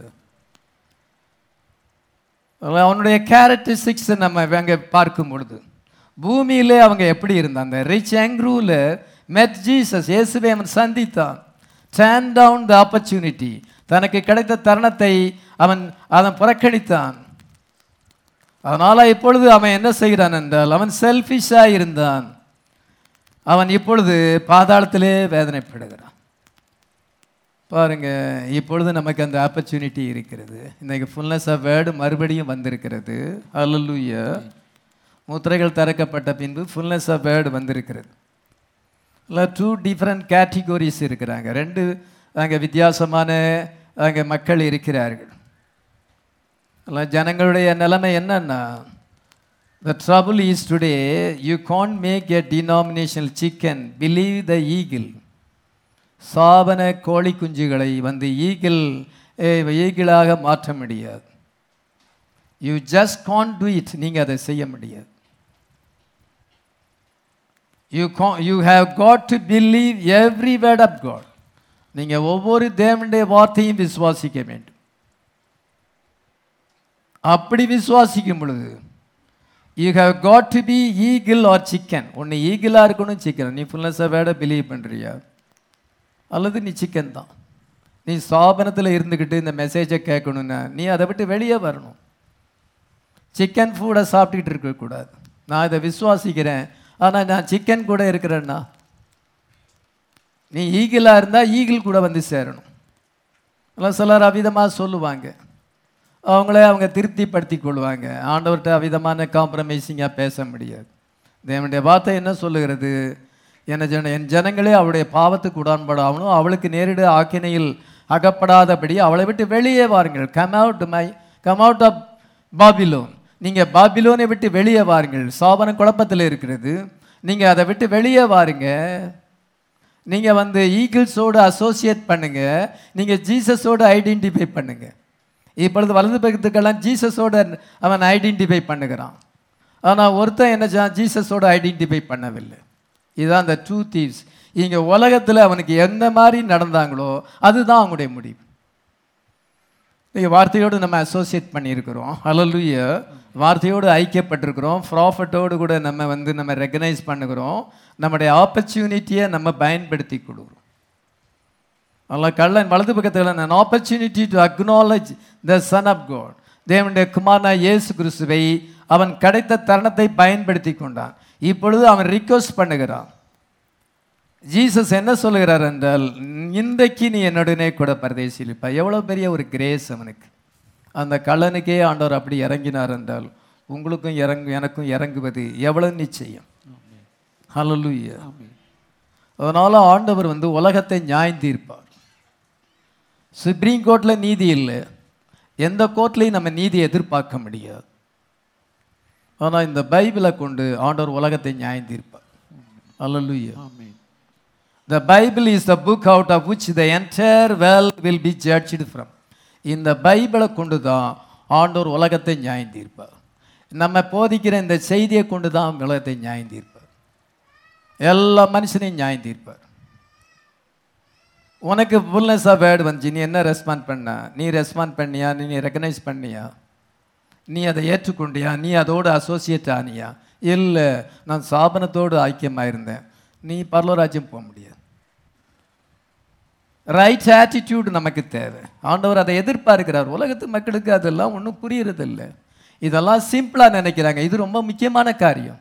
அவனுடைய கேரக்டரிஸ்டிக்ஸ் நம்ம அங்கே பார்க்கும் பொழுது பூமியிலே அவங்க எப்படி இருந்தான்? அந்த rich young ruler met Jesus, இயேசுவை அவன் சந்தித்தான். டர்ன் டவுன் த ஆப்பர்ச்சுனிட்டி, தனக்கு கிடைத்த தருணத்தை அவன் அவன் புறக்கணித்தான். அதனால் இப்பொழுது அவன் என்ன செய்கிறான் என்றால், அவன் செல்ஃபிஷாக இருந்தான். அவன் இப்பொழுது பாதாளத்திலே வேதனைப்படுகிறான். பாருங்க, இப்பொழுது நமக்கு அந்த ஆப்பர்ச்சுனிட்டி இருக்கிறது. இன்றைக்கு ஃபுல்னஸ் ஆஃப் வேர்டு மறுபடியும் வந்திருக்கிறது. ஹல்லேலூயா. முத்திரைகள் திறக்கப்பட்ட பின்பு ஃபுல்னஸ் ஆஃப் வேர்டு வந்திருக்கிறது. இல்லை, டூ டிஃப்ரெண்ட் கேட்டகரிஸ் இருக்கிறாங்க, ரெண்டு அங்கே வித்தியாசமான அங்கே மக்கள் இருக்கிறார்கள். இல்லை, ஜனங்களுடைய நிலைமை என்னன்னா, the trouble is today you can't make a denominational chicken believe the eagle. சாபன கோழி குஞ்சுகளை வந்து ஈகிள் ஈகிளாக மாற்ற முடியாது. You just can't do it. நீங்கள் அதை செய்ய முடியாது. You can you have got to believe every word of God. நீங்கள் ஒவ்வொரு தேவனுடைய வார்த்தையும் விசுவாசிக்க வேண்டும். அப்படி விசுவாசிக்கும் பொழுது you have got to be eagle or chicken. ஒன்று ஈகிளாக இருக்கணும், சிக்கன். நீ ஃபுல்னஸாக வேர்டை பிலீவ் பண்ணுறியா, அல்லது நீ சிக்கன் தான்? நீ சாபனத்தில் இருந்துக்கிட்டு இந்த மெசேஜை கேட்கணுன்னா நீ அதை விட்டு வெளியே வரணும். சிக்கன் ஃபுட்டை சாப்பிட்டுக்கிட்டு இருக்கக்கூடாது. நான் இதை விசுவாசிக்கிறேன், ஆனால் நான் சிக்கன் கூட இருக்கிறேன்னா, நீ ஈகிளாக இருந்தால் ஈகிள் கூட வந்து சேரணும். இல்லை சிலர் அவிதமாக சொல்லுவாங்க, அவங்களே அவங்க திருப்திப்படுத்தி கொள்வாங்க. ஆண்டவர்கிட்ட அவிதமான காம்ப்ரமைசிங்காக பேச முடியாது. தேவனுடைய வார்த்தை என்ன சொல்லுகிறது? என்ன ஜன என் ஜனங்களே அவளுடைய பாவத்துக்கு உடன்படாமலும் அவளுக்கு நேரிட ஆக்கினையில் அகப்படாதபடி அவளை விட்டு வெளியே வாருங்கள். Come out my come out of Babylon. நீங்கள் பாபிலோனை விட்டு வெளியே வாருங்கள். சாபன குழப்பத்தில் இருக்கிறது, நீங்கள் அதை விட்டு வெளியே வாருங்க. நீங்கள் வந்து ஈகிள்ஸோடு அசோசியேட் பண்ணுங்க, நீங்கள் ஜீசஸோடு ஐடென்டிஃபை பண்ணுங்க. இப்பொழுது வலது பக்கத்துக்கெல்லாம் ஜீசஸோடு அவன் ஐடென்டிஃபை பண்ணுகிறான். ஆனால் ஒருத்தன் என்ன ஜீசஸோடு ஐடென்டிஃபை பண்ணவில்லை. இதுதான் அந்த ட்ரூ தீவ்ஸ். இங்கே உலகத்தில் அவனுக்கு எந்த மாதிரி நடந்தாங்களோ அதுதான் அவங்களுடைய முடிவு. நீங்கள் வார்த்தையோடு நம்ம அசோசியேட் பண்ணியிருக்கிறோம். ஹல்லேலூயா. வார்த்தையோடு ஐக்கியப்பட்டிருக்கிறோம். ப்ராஃபட்டோடு கூட நம்ம வந்து நம்ம ரெகனைஸ் பண்ணுகிறோம். நம்முடைய ஆப்பர்ச்சுனிட்டியை நம்ம பயன்படுத்தி கொடுக்குறோம். அதில் கள்ளன் வலது பக்கத்தில் an opportunity to acknowledge the son of God. தேவனுடைய குமாரனா இயேசு கிறிஸ்துவை அவன் கிடைத்த தருணத்தை பயன்படுத்தி கொண்டான். இப்பொழுது அவன் ரிக்வெஸ்ட் பண்ணுகிறான். ஜீசஸ் என்ன சொல்லுகிறார் என்றால், இன்றைக்கு நீ என்னுடனே கூட பரதேசில் இருப்ப. எவ்வளோ பெரிய ஒரு கிரேஸ் அவனுக்கு. அந்த கள்ளனுக்கே ஆண்டவர் அப்படி இறங்கினார் என்றால் உங்களுக்கும் இறங்கு எனக்கும் இறங்குவது எவ்வளோ நிச்சயம். ஹல்லேலூயா. அதனால் ஆண்டவர் வந்து உலகத்தை நியாயம் தீர்ப்பார். சுப்ரீம் கோர்ட்டில் நீதி இல்லை, எந்த கோர்ட்லையும் நம்ம நீதி எதிர்பார்க்க முடியாது. ஆனால் இந்த பைபிளை கொண்டு ஆண்டவர் உலகத்தை நியாயம் தீர்ப்பார். ஹல்லேலூயா. The Bible is the book out of which the entire world will be judged from. இந்த பைபிளை கொண்டு தான் ஆண்டவர் உலகத்தை நியாயம் தீர்ப்பார். நம்ம போதிக்கிற இந்த செய்தியை கொண்டு தான் உலகத்தை நியாயம் தீர்ப்பார். எல்லா மனுஷனையும் நியாயம் தீர்ப்பார். உனக்கு ஃபுல்னஸ் ஆஃப் வேர்டு வந்துச்சு, நீ என்ன ரெஸ்பாண்ட் பண்ண? நீ ரெஸ்பாண்ட் பண்ணியா? நீ ரெக்கனைஸ் பண்ணியா? நீ அதை ஏற்றுக்கொண்டியா? நீ அதோடு அசோசியேட் ஆனியா? இல்லை, நான் சாபனத்தோடு ஐக்கியமாக இருந்தேன். நீ பரலோராஜ்யம் போக முடியாது. ரைட் ஆட்டிடியூடு நமக்கு தேவை. ஆண்டவர் அதை எதிர்பார்க்கிறார். உலகத்து மக்களுக்கு அதெல்லாம் ஒன்றும் புரியறதில்லை. இதெல்லாம் சிம்பிளாக நினைக்கிறாங்க. இது ரொம்ப முக்கியமான காரியம்.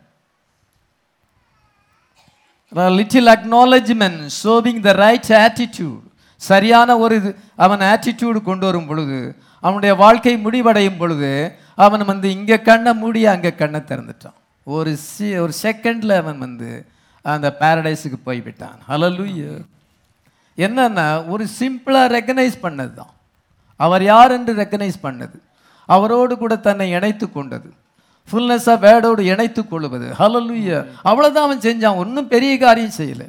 Little acknowledgement showing the right attitude. சரியான ஒரு அவன் ஆட்டிடியூடு கொண்டு வரும் பொழுது, அவனுடைய வாழ்க்கை முடிவடையும் பொழுது அவன் வந்து இங்கே கண்ணை மூடி அங்கே கண்ணை திறந்துட்டான். ஒரு சி ஒரு செகண்டில் அவன் வந்து அந்த பாரடைஸுக்கு போய்விட்டான். ஹல்லேலூயா. என்னன்னா ஒரு சிம்பிளாக ரெக்கனைஸ் பண்ணது தான். அவர் யார் என்று ரெக்கனைஸ் பண்ணது, அவரோடு கூட தன்னை இணைத்து கொண்டது, ஃபுல்னஸ் ஆஃப் வேர்டோடு இணைத்து கொள்வது. ஹல்லேலூயா. அவ்வளோதான் அவன் செஞ்சான். ஒன்றும் பெரிய காரியம் செய்யலை.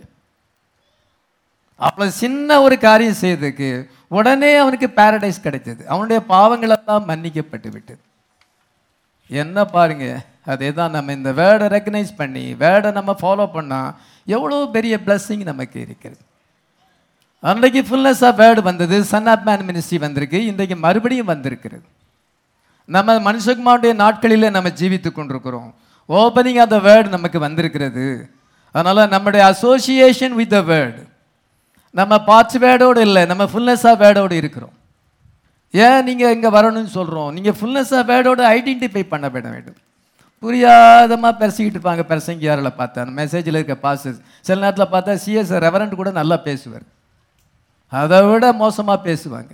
அவ்வளோ சின்ன ஒரு காரியம் செய்ததுக்கு உடனே அவனுக்கு பாரடைஸ் கிடைத்தது. அவனுடைய பாவங்களெல்லாம் மன்னிக்கப்பட்டு விட்டது. என்ன பாருங்க, அதே தான் நம்ம இந்த வேர்டை ரெக்கனைஸ் பண்ணி வேர்டை நம்ம ஃபாலோ பண்ணால் எவ்வளோ பெரிய பிளஸ்ஸிங் நமக்கு இருக்கிறது. அன்றைக்கு ஃபுல்னஸ் ஆஃப் வேர்டு வந்தது, சன் ஆஃப் மேன் மினிஸ்ட்ரி வந்திருக்கு, இன்றைக்கு மறுபடியும் வந்திருக்கிறது. நம்ம மனுஷகுமாருடைய நாட்களிலே நம்ம ஜீவித்து கொண்டிருக்கிறோம். ஓப்பனிங் ஆஃப் த வேர்டு நமக்கு வந்திருக்கிறது. அதனால் நம்முடைய அசோசியேஷன் வித் த வேர்டு, நம்ம பார்ட்ஸ் வேர்டோடு இல்லை, நம்ம ஃபுல்னஸ் ஆஃப் வேர்டோடு இருக்கிறோம். ஏன் நீங்கள் இங்கே வரணும்னு சொல்கிறோம்? நீங்கள் ஃபுல்னஸ் ஆஃப் வேர்டோடு ஐடென்டிஃபை பண்ணப்பட வேண்டும். புரியாதமாக பேசிக்கிட்டு இருப்பாங்க பிரசங்கியாரில் பார்த்தா, அந்த மெசேஜில் இருக்க பாசஸ். சில நேரத்தில் பார்த்தா சிஎஸ் ரெவரண்ட் கூட நல்லா பேசுவார், அதை விட மோசமாக பேசுவாங்க.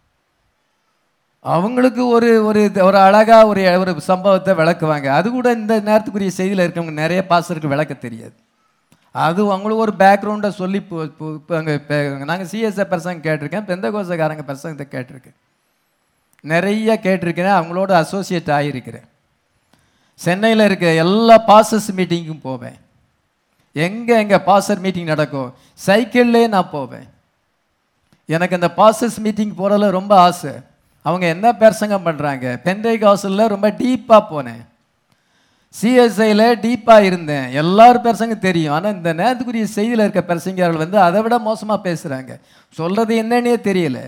அவங்களுக்கு ஒரு ஒரு ஒரு அழகாக ஒரு ஒரு சம்பவத்தை விளக்குவாங்க. அது கூட இந்த நேரத்துக்குரிய செய்தியில் இருக்கவங்க நிறைய பாஸ்டருக்கு விளக்க தெரியாது. அது அவங்களுக்கு ஒரு பேக்ரவுண்டை சொல்லி அங்கே நாங்கள் சிஎஸ்ஐ பர்சங்க கேட்டிருக்கேன், பெந்தகோசக்காரங்க பர்சங்கத்தை கேட்டிருக்கேன், நிறைய கேட்டிருக்கேன், அவங்களோட அசோசியேட் ஆகியிருக்கிறேன். சென்னையில் இருக்க எல்லா பாஸ்டர்ஸ் மீட்டிங்கும் போவேன். எங்கே எங்கே பாஸ்டர் மீட்டிங் நடக்கும் சைக்கிள்லே நான் போவேன். எனக்கு அந்த பாஸ்டர்ஸ் மீட்டிங் போகிறதுல ரொம்ப ஆசை. அவங்க என்ன பிரசங்கம் பண்ணுறாங்க, பெந்தேகாஸ்டில் ரொம்ப டீப்பாக போனேன், சிஎஸ்ஐயில் டீப்பாக இருந்தேன், எல்லாரும் பிரசங்க தெரியும். ஆனால் இந்த நேரத்துக்குரிய செய்தியில் இருக்க பிரசங்கர்கள் வந்து அதை விட மோசமாக பேசுகிறாங்க. சொல்கிறது என்னன்னே தெரியல.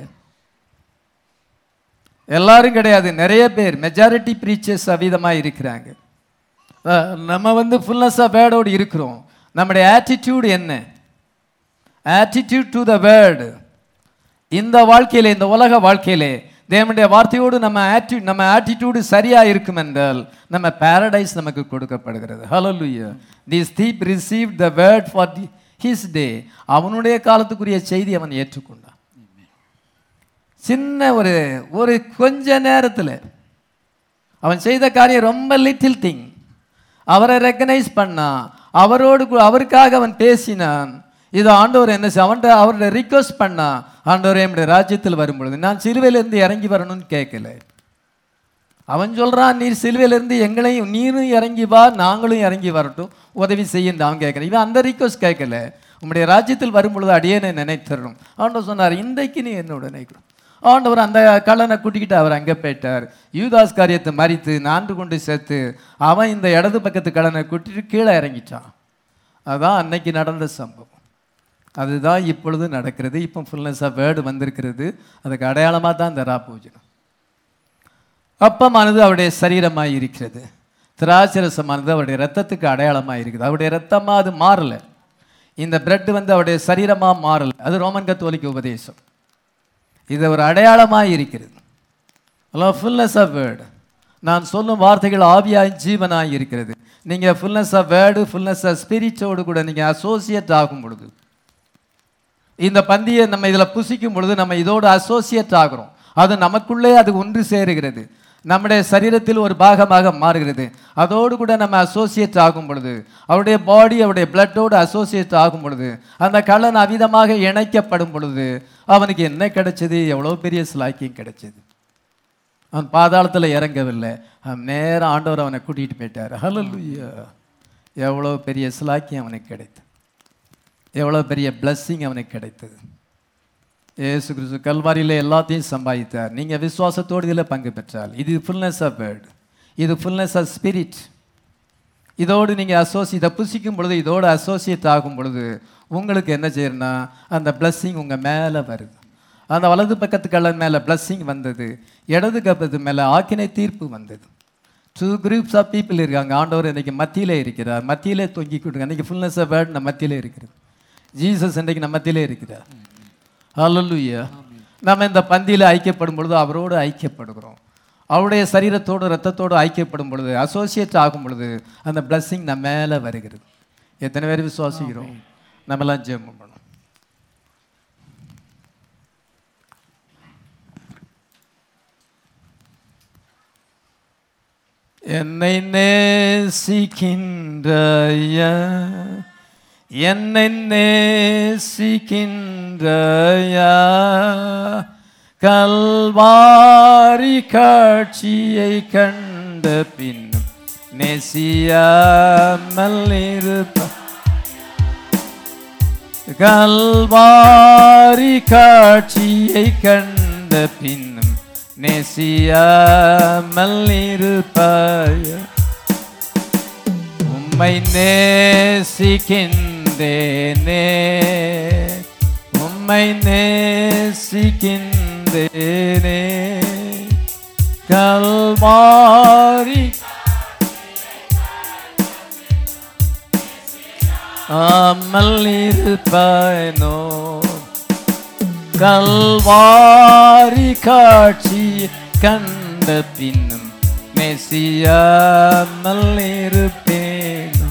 எல்லாரும் கிடையாது, நிறைய பேர், மெஜாரிட்டி ப்ரீச்சர்ஸ் அவிதமாக இருக்கிறாங்க. நம்ம வந்து ஃபுல்னஸ் ஆஃப் வேர்டோடு இருக்கிறோம். நம்முடைய ஆட்டிடியூடு என்ன? Attitude to the word. இந்த வாழ்க்கையிலே, இந்த உலக வாழ்க்கையிலே தேவனுடைய வார்த்தையோடு நம்ம ஆட்டி நம்ம ஆட்டிடியூடு சரியாக இருக்கும் என்றால் நம்ம பாரடைஸ் நமக்கு கொடுக்கப்படுகிறது. Hallelujah. This thief received the word for his day. அவனுடைய காலத்துக்குரிய செய்தி அவன் ஏற்றுக்கொண்டான். சின்ன ஒரு ஒரு கொஞ்ச நேரத்தில் அவன் செய்த காரியம் ரொம்ப லிட்டில் திங். அவரை ரெக்கனைஸ் பண்ணான், அவரோடு அவருக்காக அவன் பேசினான். இது ஆண்டவர் என்ன அவன்கிட்ட அவர்கிட்ட ரிக்வஸ்ட் பண்ணா, ஆண்டவரே என்னுடைய ராஜ்யத்தில் வரும்பொழுது நான் சிலுவையிலேருந்து இறங்கி வரணும்னு கேட்கல. அவன் சொல்கிறான், நீர் சிலுவையிலேருந்து எங்களையும் நீரும் இறங்கி வா, நாங்களும் இறங்கி வரட்டும், உதவி செய்யும் அவன் கேட்கல. இவன் அந்த ரிக்வஸ்ட் கேட்கல. உங்களுடைய ராஜ்யத்தில் வரும்பொழுது அடியேனை நினைத்தரணும். ஆண்டவர் சொன்னார், இன்றைக்கு நீ என்னோட நினைக்கணும். ஆண்டவர் அந்த கள்ளனை கூட்டிக்கிட்டு அவர் அங்கே போயிட்டார். யூதாஸ் காரியத்தை மறித்து நான்கு கொண்டு சேர்த்து அவன் இந்த இடது பக்கத்து கள்ளனை கூட்டிட்டு கீழே இறங்கிட்டான். அதுதான் அன்னைக்கு நடந்த சம்பவம். அதுதான் இப்பொழுது நடக்கிறது. இப்போ ஃபுல்னஸ் ஆஃப் வேர்டு வந்திருக்கிறது. அதுக்கு அடையாளமாக தான் இந்த ராப்பூஜனம். அப்பமானது அவருடைய சரீரமாக இருக்கிறது, திராட்சரசமானது அவருடைய ரத்தத்துக்கு அடையாளமாக இருக்குது. அவருடைய ரத்தமாக அது மாறலை. இந்த பிரெட் வந்து அவருடைய சரீரமாக மாறலை. அது ரோமன் கத்தோலிக்க உபதேசம். இது ஒரு அடையாளமாக இருக்கிறது. அல்ல ஃபுல்னஸ் ஆஃப் வேர்டு. நான் சொல்லும் வார்த்தைகள் ஆவியாய் ஜீவனாக இருக்கிறது. நீங்கள் fullness of word, fullness of ஸ்பிரிச்சோடு கூட நீங்கள் அசோசியேட் ஆகும் பொழுது, இந்த பந்தியை நம்ம இதில் புசிக்கும் பொழுது நம்ம இதோடு அசோசியேட் ஆகிறோம். அது நமக்குள்ளே அது ஒன்று சேருகிறது, நம்முடைய சரீரத்தில் ஒரு பாகமாக மாறுகிறது. அதோடு கூட நம்ம அசோசியேட் ஆகும் பொழுது, அவருடைய பாடி அவருடைய பிளட்டோடு அசோசியேட் ஆகும் பொழுது, அந்த கள்ளன் அவிதமாக இணைக்கப்படும் பொழுது அவனுக்கு என்ன கிடைச்சது? எவ்வளோ பெரிய ஸ்லாக்கியம் கிடைச்சது. அவன் பாதாளத்தில் இறங்கவில்லை, அவன் நேரம் ஆண்டவர் அவனை கூட்டிகிட்டு போயிட்டார். ஹல்லேலூயா. எவ்வளோ பெரிய ஸ்லாக்கியம் அவனுக்கு கிடைத்தது, எவ்வளோ பெரிய பிளஸ்ஸிங் அவனுக்கு கிடைத்தது. ஏசு கிறிஸ்து கல்வாரியில் எல்லாத்தையும் சம்பாதித்தார். நீங்கள் விசுவாசத்தோடு இதில் பங்கு பெற்றால் இது ஃபுல்னஸ் ஆஃப் வேர்ட், இது ஃபுல்னஸ் ஆஃப் ஸ்பிரிட். இதோடு நீங்கள் அசோசி இதை புசிக்கும் பொழுது, இதோடு அசோசியேட் ஆகும் பொழுது உங்களுக்கு என்ன செய்யணும்னா அந்த பிளஸ்ஸிங் உங்கள் மேலே வருது. அந்த வலது பக்கத்து கள்ளன் மேலே பிளஸ்ஸிங் வந்தது, இடது பக்கத்து மேலே ஆக்கினை தீர்ப்பு வந்தது. டூ குரூப்ஸ் ஆஃப் பீப்புள் இருக்காங்க. ஆண்டவர் இன்றைக்கி மத்தியிலே இருக்கிறார், மத்தியிலே தொங்கி கொடுங்க. இன்றைக்கி ஃபுல்னஸ் ஆஃப் வேர்ட் நம்ம மத்தியிலே இருக்கிறது. ஜீசஸ் இன்றைக்கு நம்ம மத்தியிலே இருக்கிறார். ஹல்லேலூயா. நம்ம இந்த பந்தியில் ஐக்கியப்படும் பொழுது அவரோடு ஐக்கியப்படுகிறோம். அவருடைய சரீரத்தோடு ரத்தத்தோடு ஐக்கியப்படும் பொழுது, அசோசியேட் ஆகும் பொழுது அந்த பிளஸ்ஸிங் நம்ம மேலே வருகிறது. எத்தனை பேர் விசுவாசிக்கிறோம்? நம்மளாம் ஜெபம் பண்ணணும். என்னை நேசிக்கின்றாயா, என்னை நேசிக்கின்றாயா, கல்வாரி காட்சியை கண்ட பின்னும் நேசியாமல் இருப்ப, கல்வாரி காட்சியை கண்ட பின்னும் நேசியாமல் இருப்பாயா. உம்மை நேசிக்கின்றேனே, உம்மை நேசிக்கின்றேனே, கல்வாரி அமல் இருப்பாயனோ, கல்வாரி காட்சி கண்ட பின்னும் மெசியாமல் இருப்பேனோ.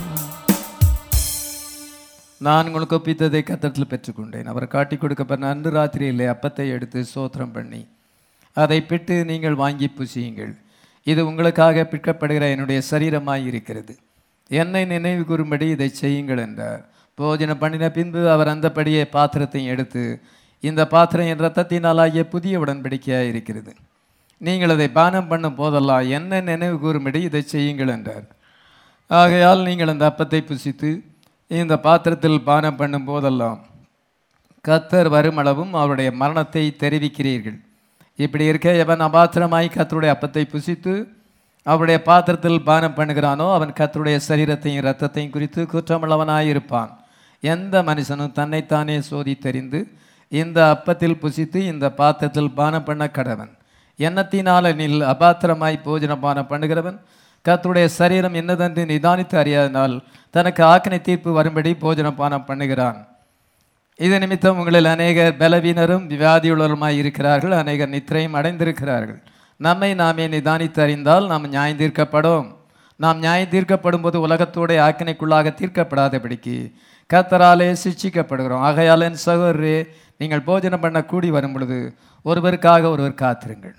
நான் உங்களுக்கு ஒப்பித்ததை கத்தத்தில் பெற்றுக்கொண்டேன். அவர் காட்டி கொடுக்கப்பட்ட அன்று ராத்திரியிலே அப்பத்தை எடுத்து சோத்திரம் பண்ணி அதை பிட்டு நீங்கள் வாங்கி புசியுங்கள், இது உங்களுக்காக பிற்கப்படுகிற என்னுடைய சரீரமாய் இருக்கிறது, என்னை நினைவு கூறும்படி இதை செய்யுங்கள் என்றார். போஜனம் பண்ணின பின்பு அவர் அந்தபடியே பாத்திரத்தையும் எடுத்து, இந்த பாத்திரம் என் இரத்தத்தினாலாகிய புதிய உடன்படிக்கையாக இருக்கிறது, நீங்கள் அதை பானம் பண்ணும் போதெல்லாம் என்னை நினைவு கூறும்படி இதை செய்யுங்கள் என்றார். ஆகையால் நீங்கள் அந்த அப்பத்தை புசித்து இந்த பாத்திரத்தில் பானம் பண்ணும் போதெல்லாம் கர்த்தர் வருமளவும் அவருடைய மரணத்தை தெரிவிக்கிறீர்கள். இப்படி இருக்க எவன் அபாத்திரமாய் கர்த்தருடைய அப்பத்தை புசித்து அவருடைய பாத்திரத்தில் பானம் பண்ணுகிறானோ அவன் கர்த்தருடைய சரீரத்தையும் இரத்தத்தையும் குறித்து குற்றமுள்ளவனாயிருப்பான். எந்த மனுஷனும் தன்னைத்தானே சோதித்தறிந்து இந்த அப்பத்தில் புசித்து இந்த பாத்திரத்தில் பானம் பண்ண கடவன். எண்ணத்தினால நில் அபாத்திரமாய் போஜன பானம் பண்ணுகிறவன் கர்த்தருடைய சரீரம் என்னதென்று நிதானித்து அறியாதனால் தனக்கு ஆக்கினை தீர்ப்பு வரும்படி போஜன பானம் பண்ணுகிறான். இது நிமித்தம் உங்களில் அநேகர் பலவீனரும் வியாதியுள்ளவருமாய் இருக்கிறார்கள், அநேகர் நித்திரையும் அடைந்திருக்கிறார்கள். நம்மை நாமே நிதானித்து அறிந்தால் நாம் நியாயம் தீர்க்கப்படும். நாம் நியாயம் தீர்க்கப்படும் போது உலகத்தோட ஆக்கினைக்குள்ளாக தீர்க்கப்படாதபடிக்கு கர்த்தராலே சிட்சிக்கப்படுகிறோம். ஆகையால் என் சகோதரரே, நீங்கள் போஜனம் பண்ண கூடி வரும் பொழுது ஒருவருக்காக ஒருவர் காத்திருங்கள்.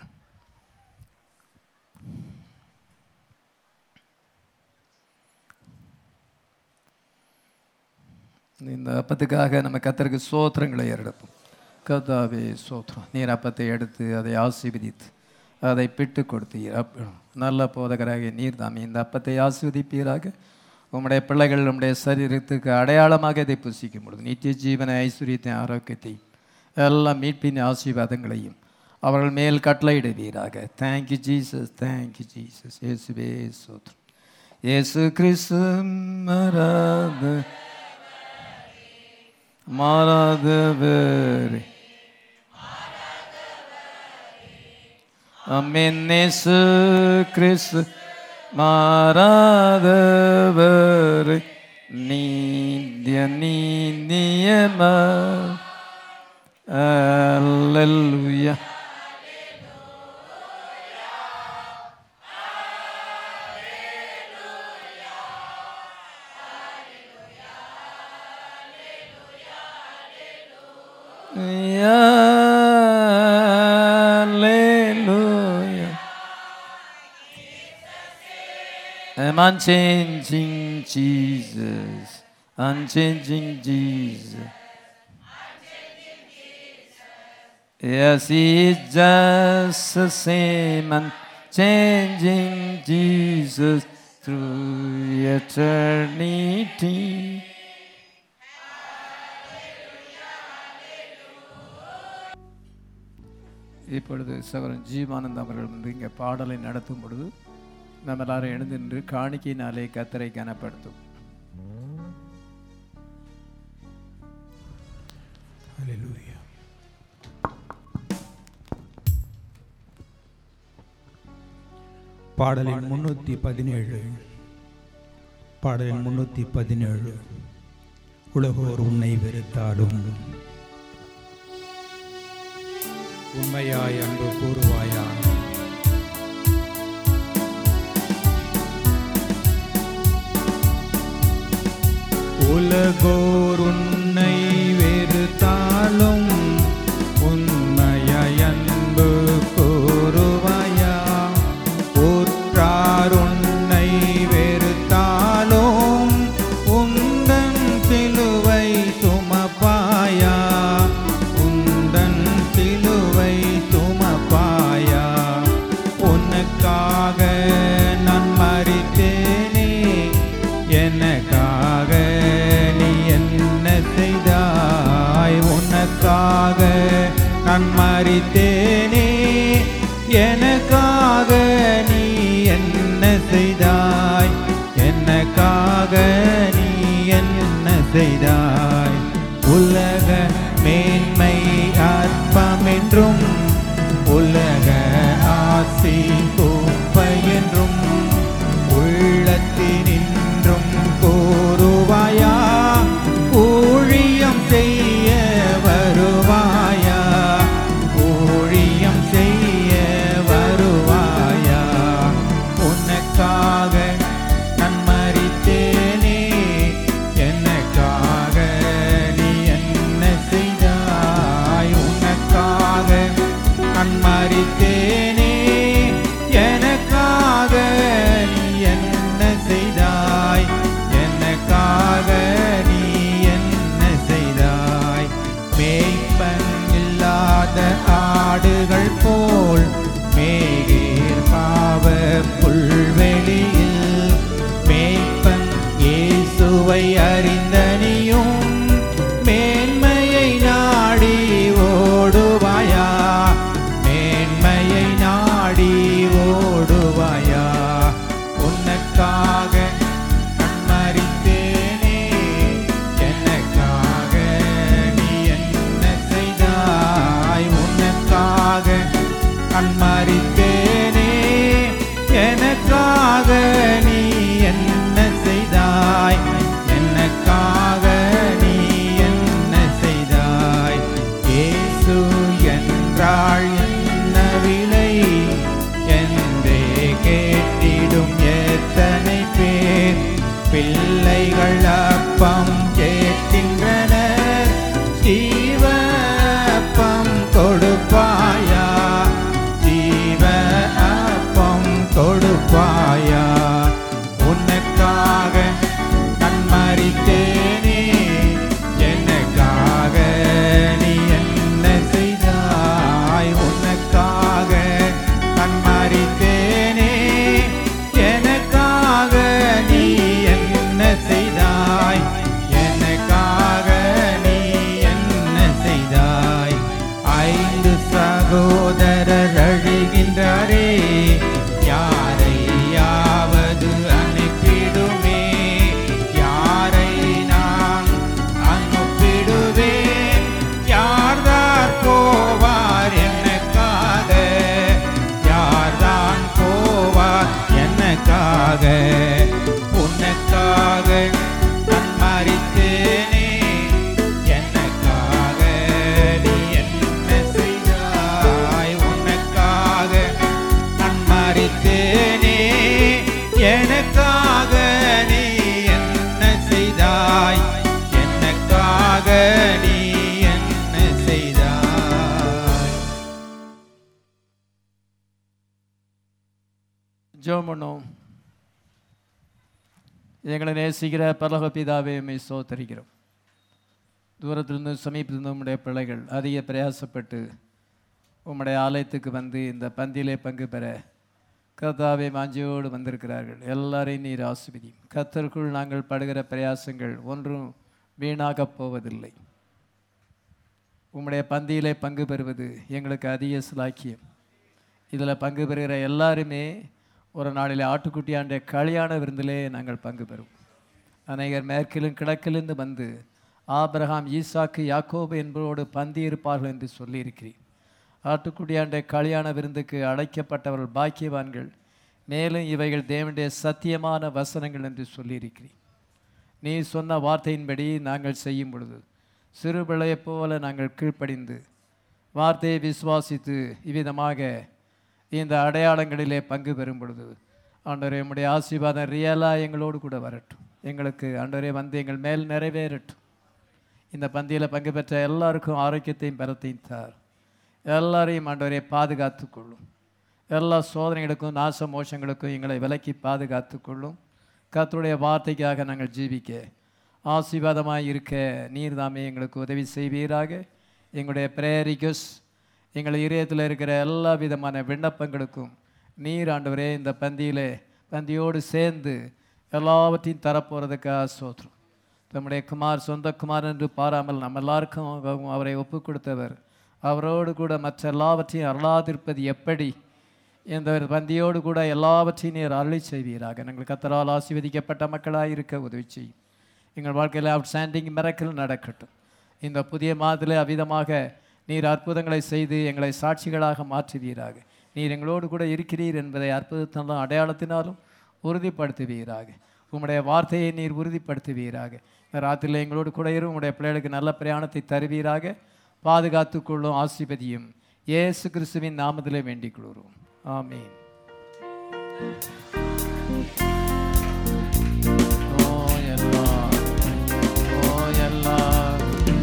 இந்த அப்பத்துக்காக நம்ம கர்த்தருக்கு சோத்திரங்களை எடுப்போம். கர்த்தாவே சோத்திரம், நீர் அப்பத்தை எடுத்து அதை ஆசீர்வதித்து அதை பிட்டு கொடுத்தீர். அப் நல்ல போதகராக நீர் தாமே இந்த அப்பத்தை ஆசீர்வதிப்பீராக. உம்முடைய பிள்ளைகள் உம்முடைய சரீரத்துக்கு அடையாளமாக இதை புசிக்கும் பொழுது நித்திய ஜீவனை, ஐஸ்வர்யத்தை, ஆரோக்கியத்தை, எல்லா மீட்பின் ஆசீர்வாதங்களையும் அவர்கள் மேல் கட்டளையிடுவீராக. Thank you Jesus, thank you Jesus. இயேசுவே சோத்திரம். இயேசு கிறிஸ்து மராத மாறாதவரே, ஆமென். இயேசு கிறிஸ்து மாறாதவரே, நீதிய நீதியமா. அல்லேலூயா. Hallelujah. I'm unchanging Jesus, unchanging Jesus. Yes, He is just the same, unchanging Jesus through eternity. இப்பொழுது சகோதரன் ஜீவானந்த் அவர்கள் வந்து இங்கே பாடலை நடத்தும் பொழுது நம்ம எல்லாரும் எழுந்து நின்று காணிக்கையினாலே கர்த்தரை கனப்படுத்தும். ஹல்லேலூயா. பாடலின் முன்னூற்றி பதினேழு பாடலின் முன்னூற்றி பதினேழு உலகோர் உன்னை வெறுத்தாலும் உண்மையாய் அன்பு கூறுவாயா. உலகோர் உன்னை வெறுத்தாலும் உண்மையாய் அன்பு கூறுவாயா. ஊற்றார் உன்னை வெறுத்தாலும் உந்தன் சிலுவை சுமப்பாயா. உந்தன் சிலுவை சுமப்பாயா. உனக்காக நான் மரித்தேனே, எனக்காக நீ என்ன செய்தாய். உனக்காக நான் மரித்தேனே, எனக்காக நீ என்ன செய்தாய். எனக்காக நீ என்ன செய்தாய். உலக மேன்மை அற்பம் என்றும் உலக ஆசி குப்பை என்றும் உள்ளத்தினின்றும் கூறுவாயா. ஊழியம் செய்ய வருவாயா. ஊழியம் செய்ய வருவாயா. உனக்காக நான் மரித்தேனே, எனக்காக பிள்ளைகள் அப்பம் கேட்கின்றனர், ஜீவ அப்பம் கொடுப்பாயா, ஜீவ அப்பம் கொடுப்பாயா. உனக்காக நான் மரித்தேனே, எனக்காக நீ என்ன செய்தாய். உனக்காக நான் மரித்தேனே, எனக்காக நீ என்ன செய்தாய். எனக்காக நீ என்ன செய்தாய். ஐந்து சகோதரர் அழுகின்றாரே, யாரையாவது அனுப்பிடுமே, யாரை நான் அனுப்பிடுவேன். யார்தான் போவார் எனக்காக, யார்தான் போவார் எனக்காக. உனக்காக நான் மரித்தேனே, எனக்காக நீ என்ன செய்தாய். உனக்காக நான் மரித்தேனே, எனக்காக நீ என்ன செய்தாய். எனக்காக நீ என்ன செய்தாய். ஜெபம் பண்ணுவோம். எங்களை நேசிக்கிற பரலோக பிதாவே, உம்மை ஸ்தோத்திரிக்கிறோம். தூரத்திலிருந்து சமீபத்திலிருந்து உம்முடைய பிள்ளைகள் அதிக பிரயாசப்பட்டு உம்முடைய ஆலயத்துக்கு வந்து இந்த பந்தியிலே பங்கு பெற கர்த்தாவே வாஞ்சையோடு வந்திருக்கிறார்கள். எல்லாரையும் நீர் ஆசீர்வதியும். கர்த்தருக்குள் நாங்கள் படுகிற பிரயாசங்கள் ஒன்றும் வீணாகப் போவதில்லை. உம்முடைய பந்தியிலே பங்கு பெறுவது எங்களுக்கு அதிக சிலாக்கியம். இதில் பங்கு பெறுகிற எல்லாருமே ஒரு நாளில் ஆட்டுக்குட்டியாண்ட கல்யாண விருந்திலே நாங்கள் பங்கு பெறுவோம். அநேகர் மேற்கிலும் கிழக்கிலிருந்து வந்து ஆபிரகாம், ஈசாக்கு, யாக்கோபு என்பவரோடு பந்தி இருப்பார்கள் என்று சொல்லியிருக்கிறீர். ஆட்டுக்குட்டியாண்ட கல்யாண விருந்துக்கு அழைக்கப்பட்டவர்கள் பாக்கியவான்கள். மேலும் இவைகள் தேவனுடைய சத்தியமான வசனங்கள் என்று சொல்லியிருக்கிறீர். நீ சொன்ன வார்த்தையின்படி நாங்கள் செய்யும் பொழுது சிறு பிள்ளையைப் போல நாங்கள் கீழ்ப்படிந்து வார்த்தையை விசுவாசித்து இவ்விதமாக இந்த அடையாளங்களிலே பங்கு பெறும் பொழுது ஆண்டவரே, உம்முடைய ஆசீர்வாதம் ரியலாக எங்களோடு கூட வரட்டும். எங்களுக்கு ஆண்டவரே வந்து எங்கள் மேல் நிறைவேறட்டும். இந்த பந்தியில் பங்கு பெற்ற எல்லாருக்கும் ஆரோக்கியத்தையும் பலத்தையும் தார். எல்லாரையும் ஆண்டவரே பாதுகாத்து கொள்ளும். எல்லா சோதனைகளுக்கும் நாச மோசங்களுக்கும் எங்களை விலக்கி பாதுகாத்து கொள்ளும். கர்த்தருடைய வார்த்தைக்காக நாங்கள் ஜீவிக்க ஆசீர்வாதமாக இருக்க நீர் தாமே எங்களுக்கு உதவி செய்வீராக. எங்களுடைய பிரேயர் ரிக்வெஸ்ட், எங்கள் இதயத்தில் இருக்கிற எல்லா விதமான விண்ணப்பங்களுக்கும் நீர் ஆண்டவரே இந்த பந்தியிலே பந்தியோடு சேர்ந்து எல்லாவற்றையும் தரப்போகிறதுக்காக ஸ்தோத்திரம். தம்முடைய குமார் சொந்த குமார் என்று பாராமல் நம்ம எல்லாருக்கும் அவரை ஒப்பு கொடுத்தவர். அவரோடு கூட மற்ற எல்லாவற்றையும் அருளாதிருப்பது எப்படி? இந்த பந்தியோடு கூட எல்லாவற்றையும் நீர் அருளி செய்வீராக. நாங்கள் கர்த்தரால் ஆசீர்வதிக்கப்பட்ட மக்களாக இருக்க உதவி செய்யும். எங்கள் வாழ்க்கையில் அவுட்ஸ்டாண்டிங் மிரக்கல் நடக்கட்டும். இந்த புதிய மாதத்திலே அவ்விதமாக நீர் அற்புதங்களை செய்து எங்களை சாட்சிகளாக மாற்றுவீராக. நீர் எங்களோடு கூட இருக்கிறீர் என்பதை அற்புதத்தினாலும் அடையாளத்தினாலும் உறுதிப்படுத்துவீராக. உம்முடைய வார்த்தையை நீர் உறுதிப்படுத்துவீராக. இந்த ராத்திரியில் எங்களோடு கூட இரு. உம்முடைய பிள்ளைகளுக்கு நல்ல பிரயாணத்தை தருவீராக. பாதுகாத்து கொள்ளும் ஆசீர்வதியும். இயேசு கிறிஸ்துவின் நாமத்திலே வேண்டிக் கொள்கிறோம். ஆமென். ஓ எல்லாம் ஓ எல்லாம்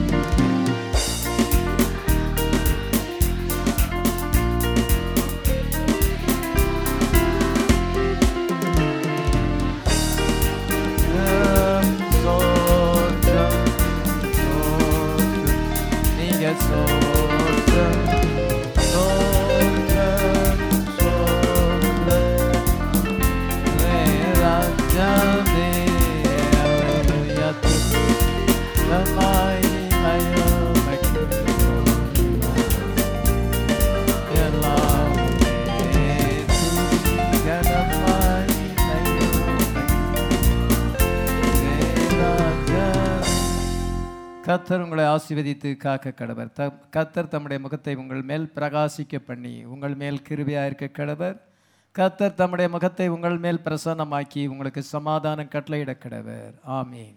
கர்த்தர் உங்களை ஆசீர்வதித்து காக்க கடவர். த கர்த்தர் தம்முடைய முகத்தை உங்கள் மேல் பிரகாசிக்க பண்ணி உங்கள் மேல் கிருபையாக இருக்க கடவர். கர்த்தர் தம்முடைய முகத்தை உங்கள் மேல் பிரசன்னமாக்கி உங்களுக்கு சமாதானம் கட்டளையிட கடவர். ஆமீன்.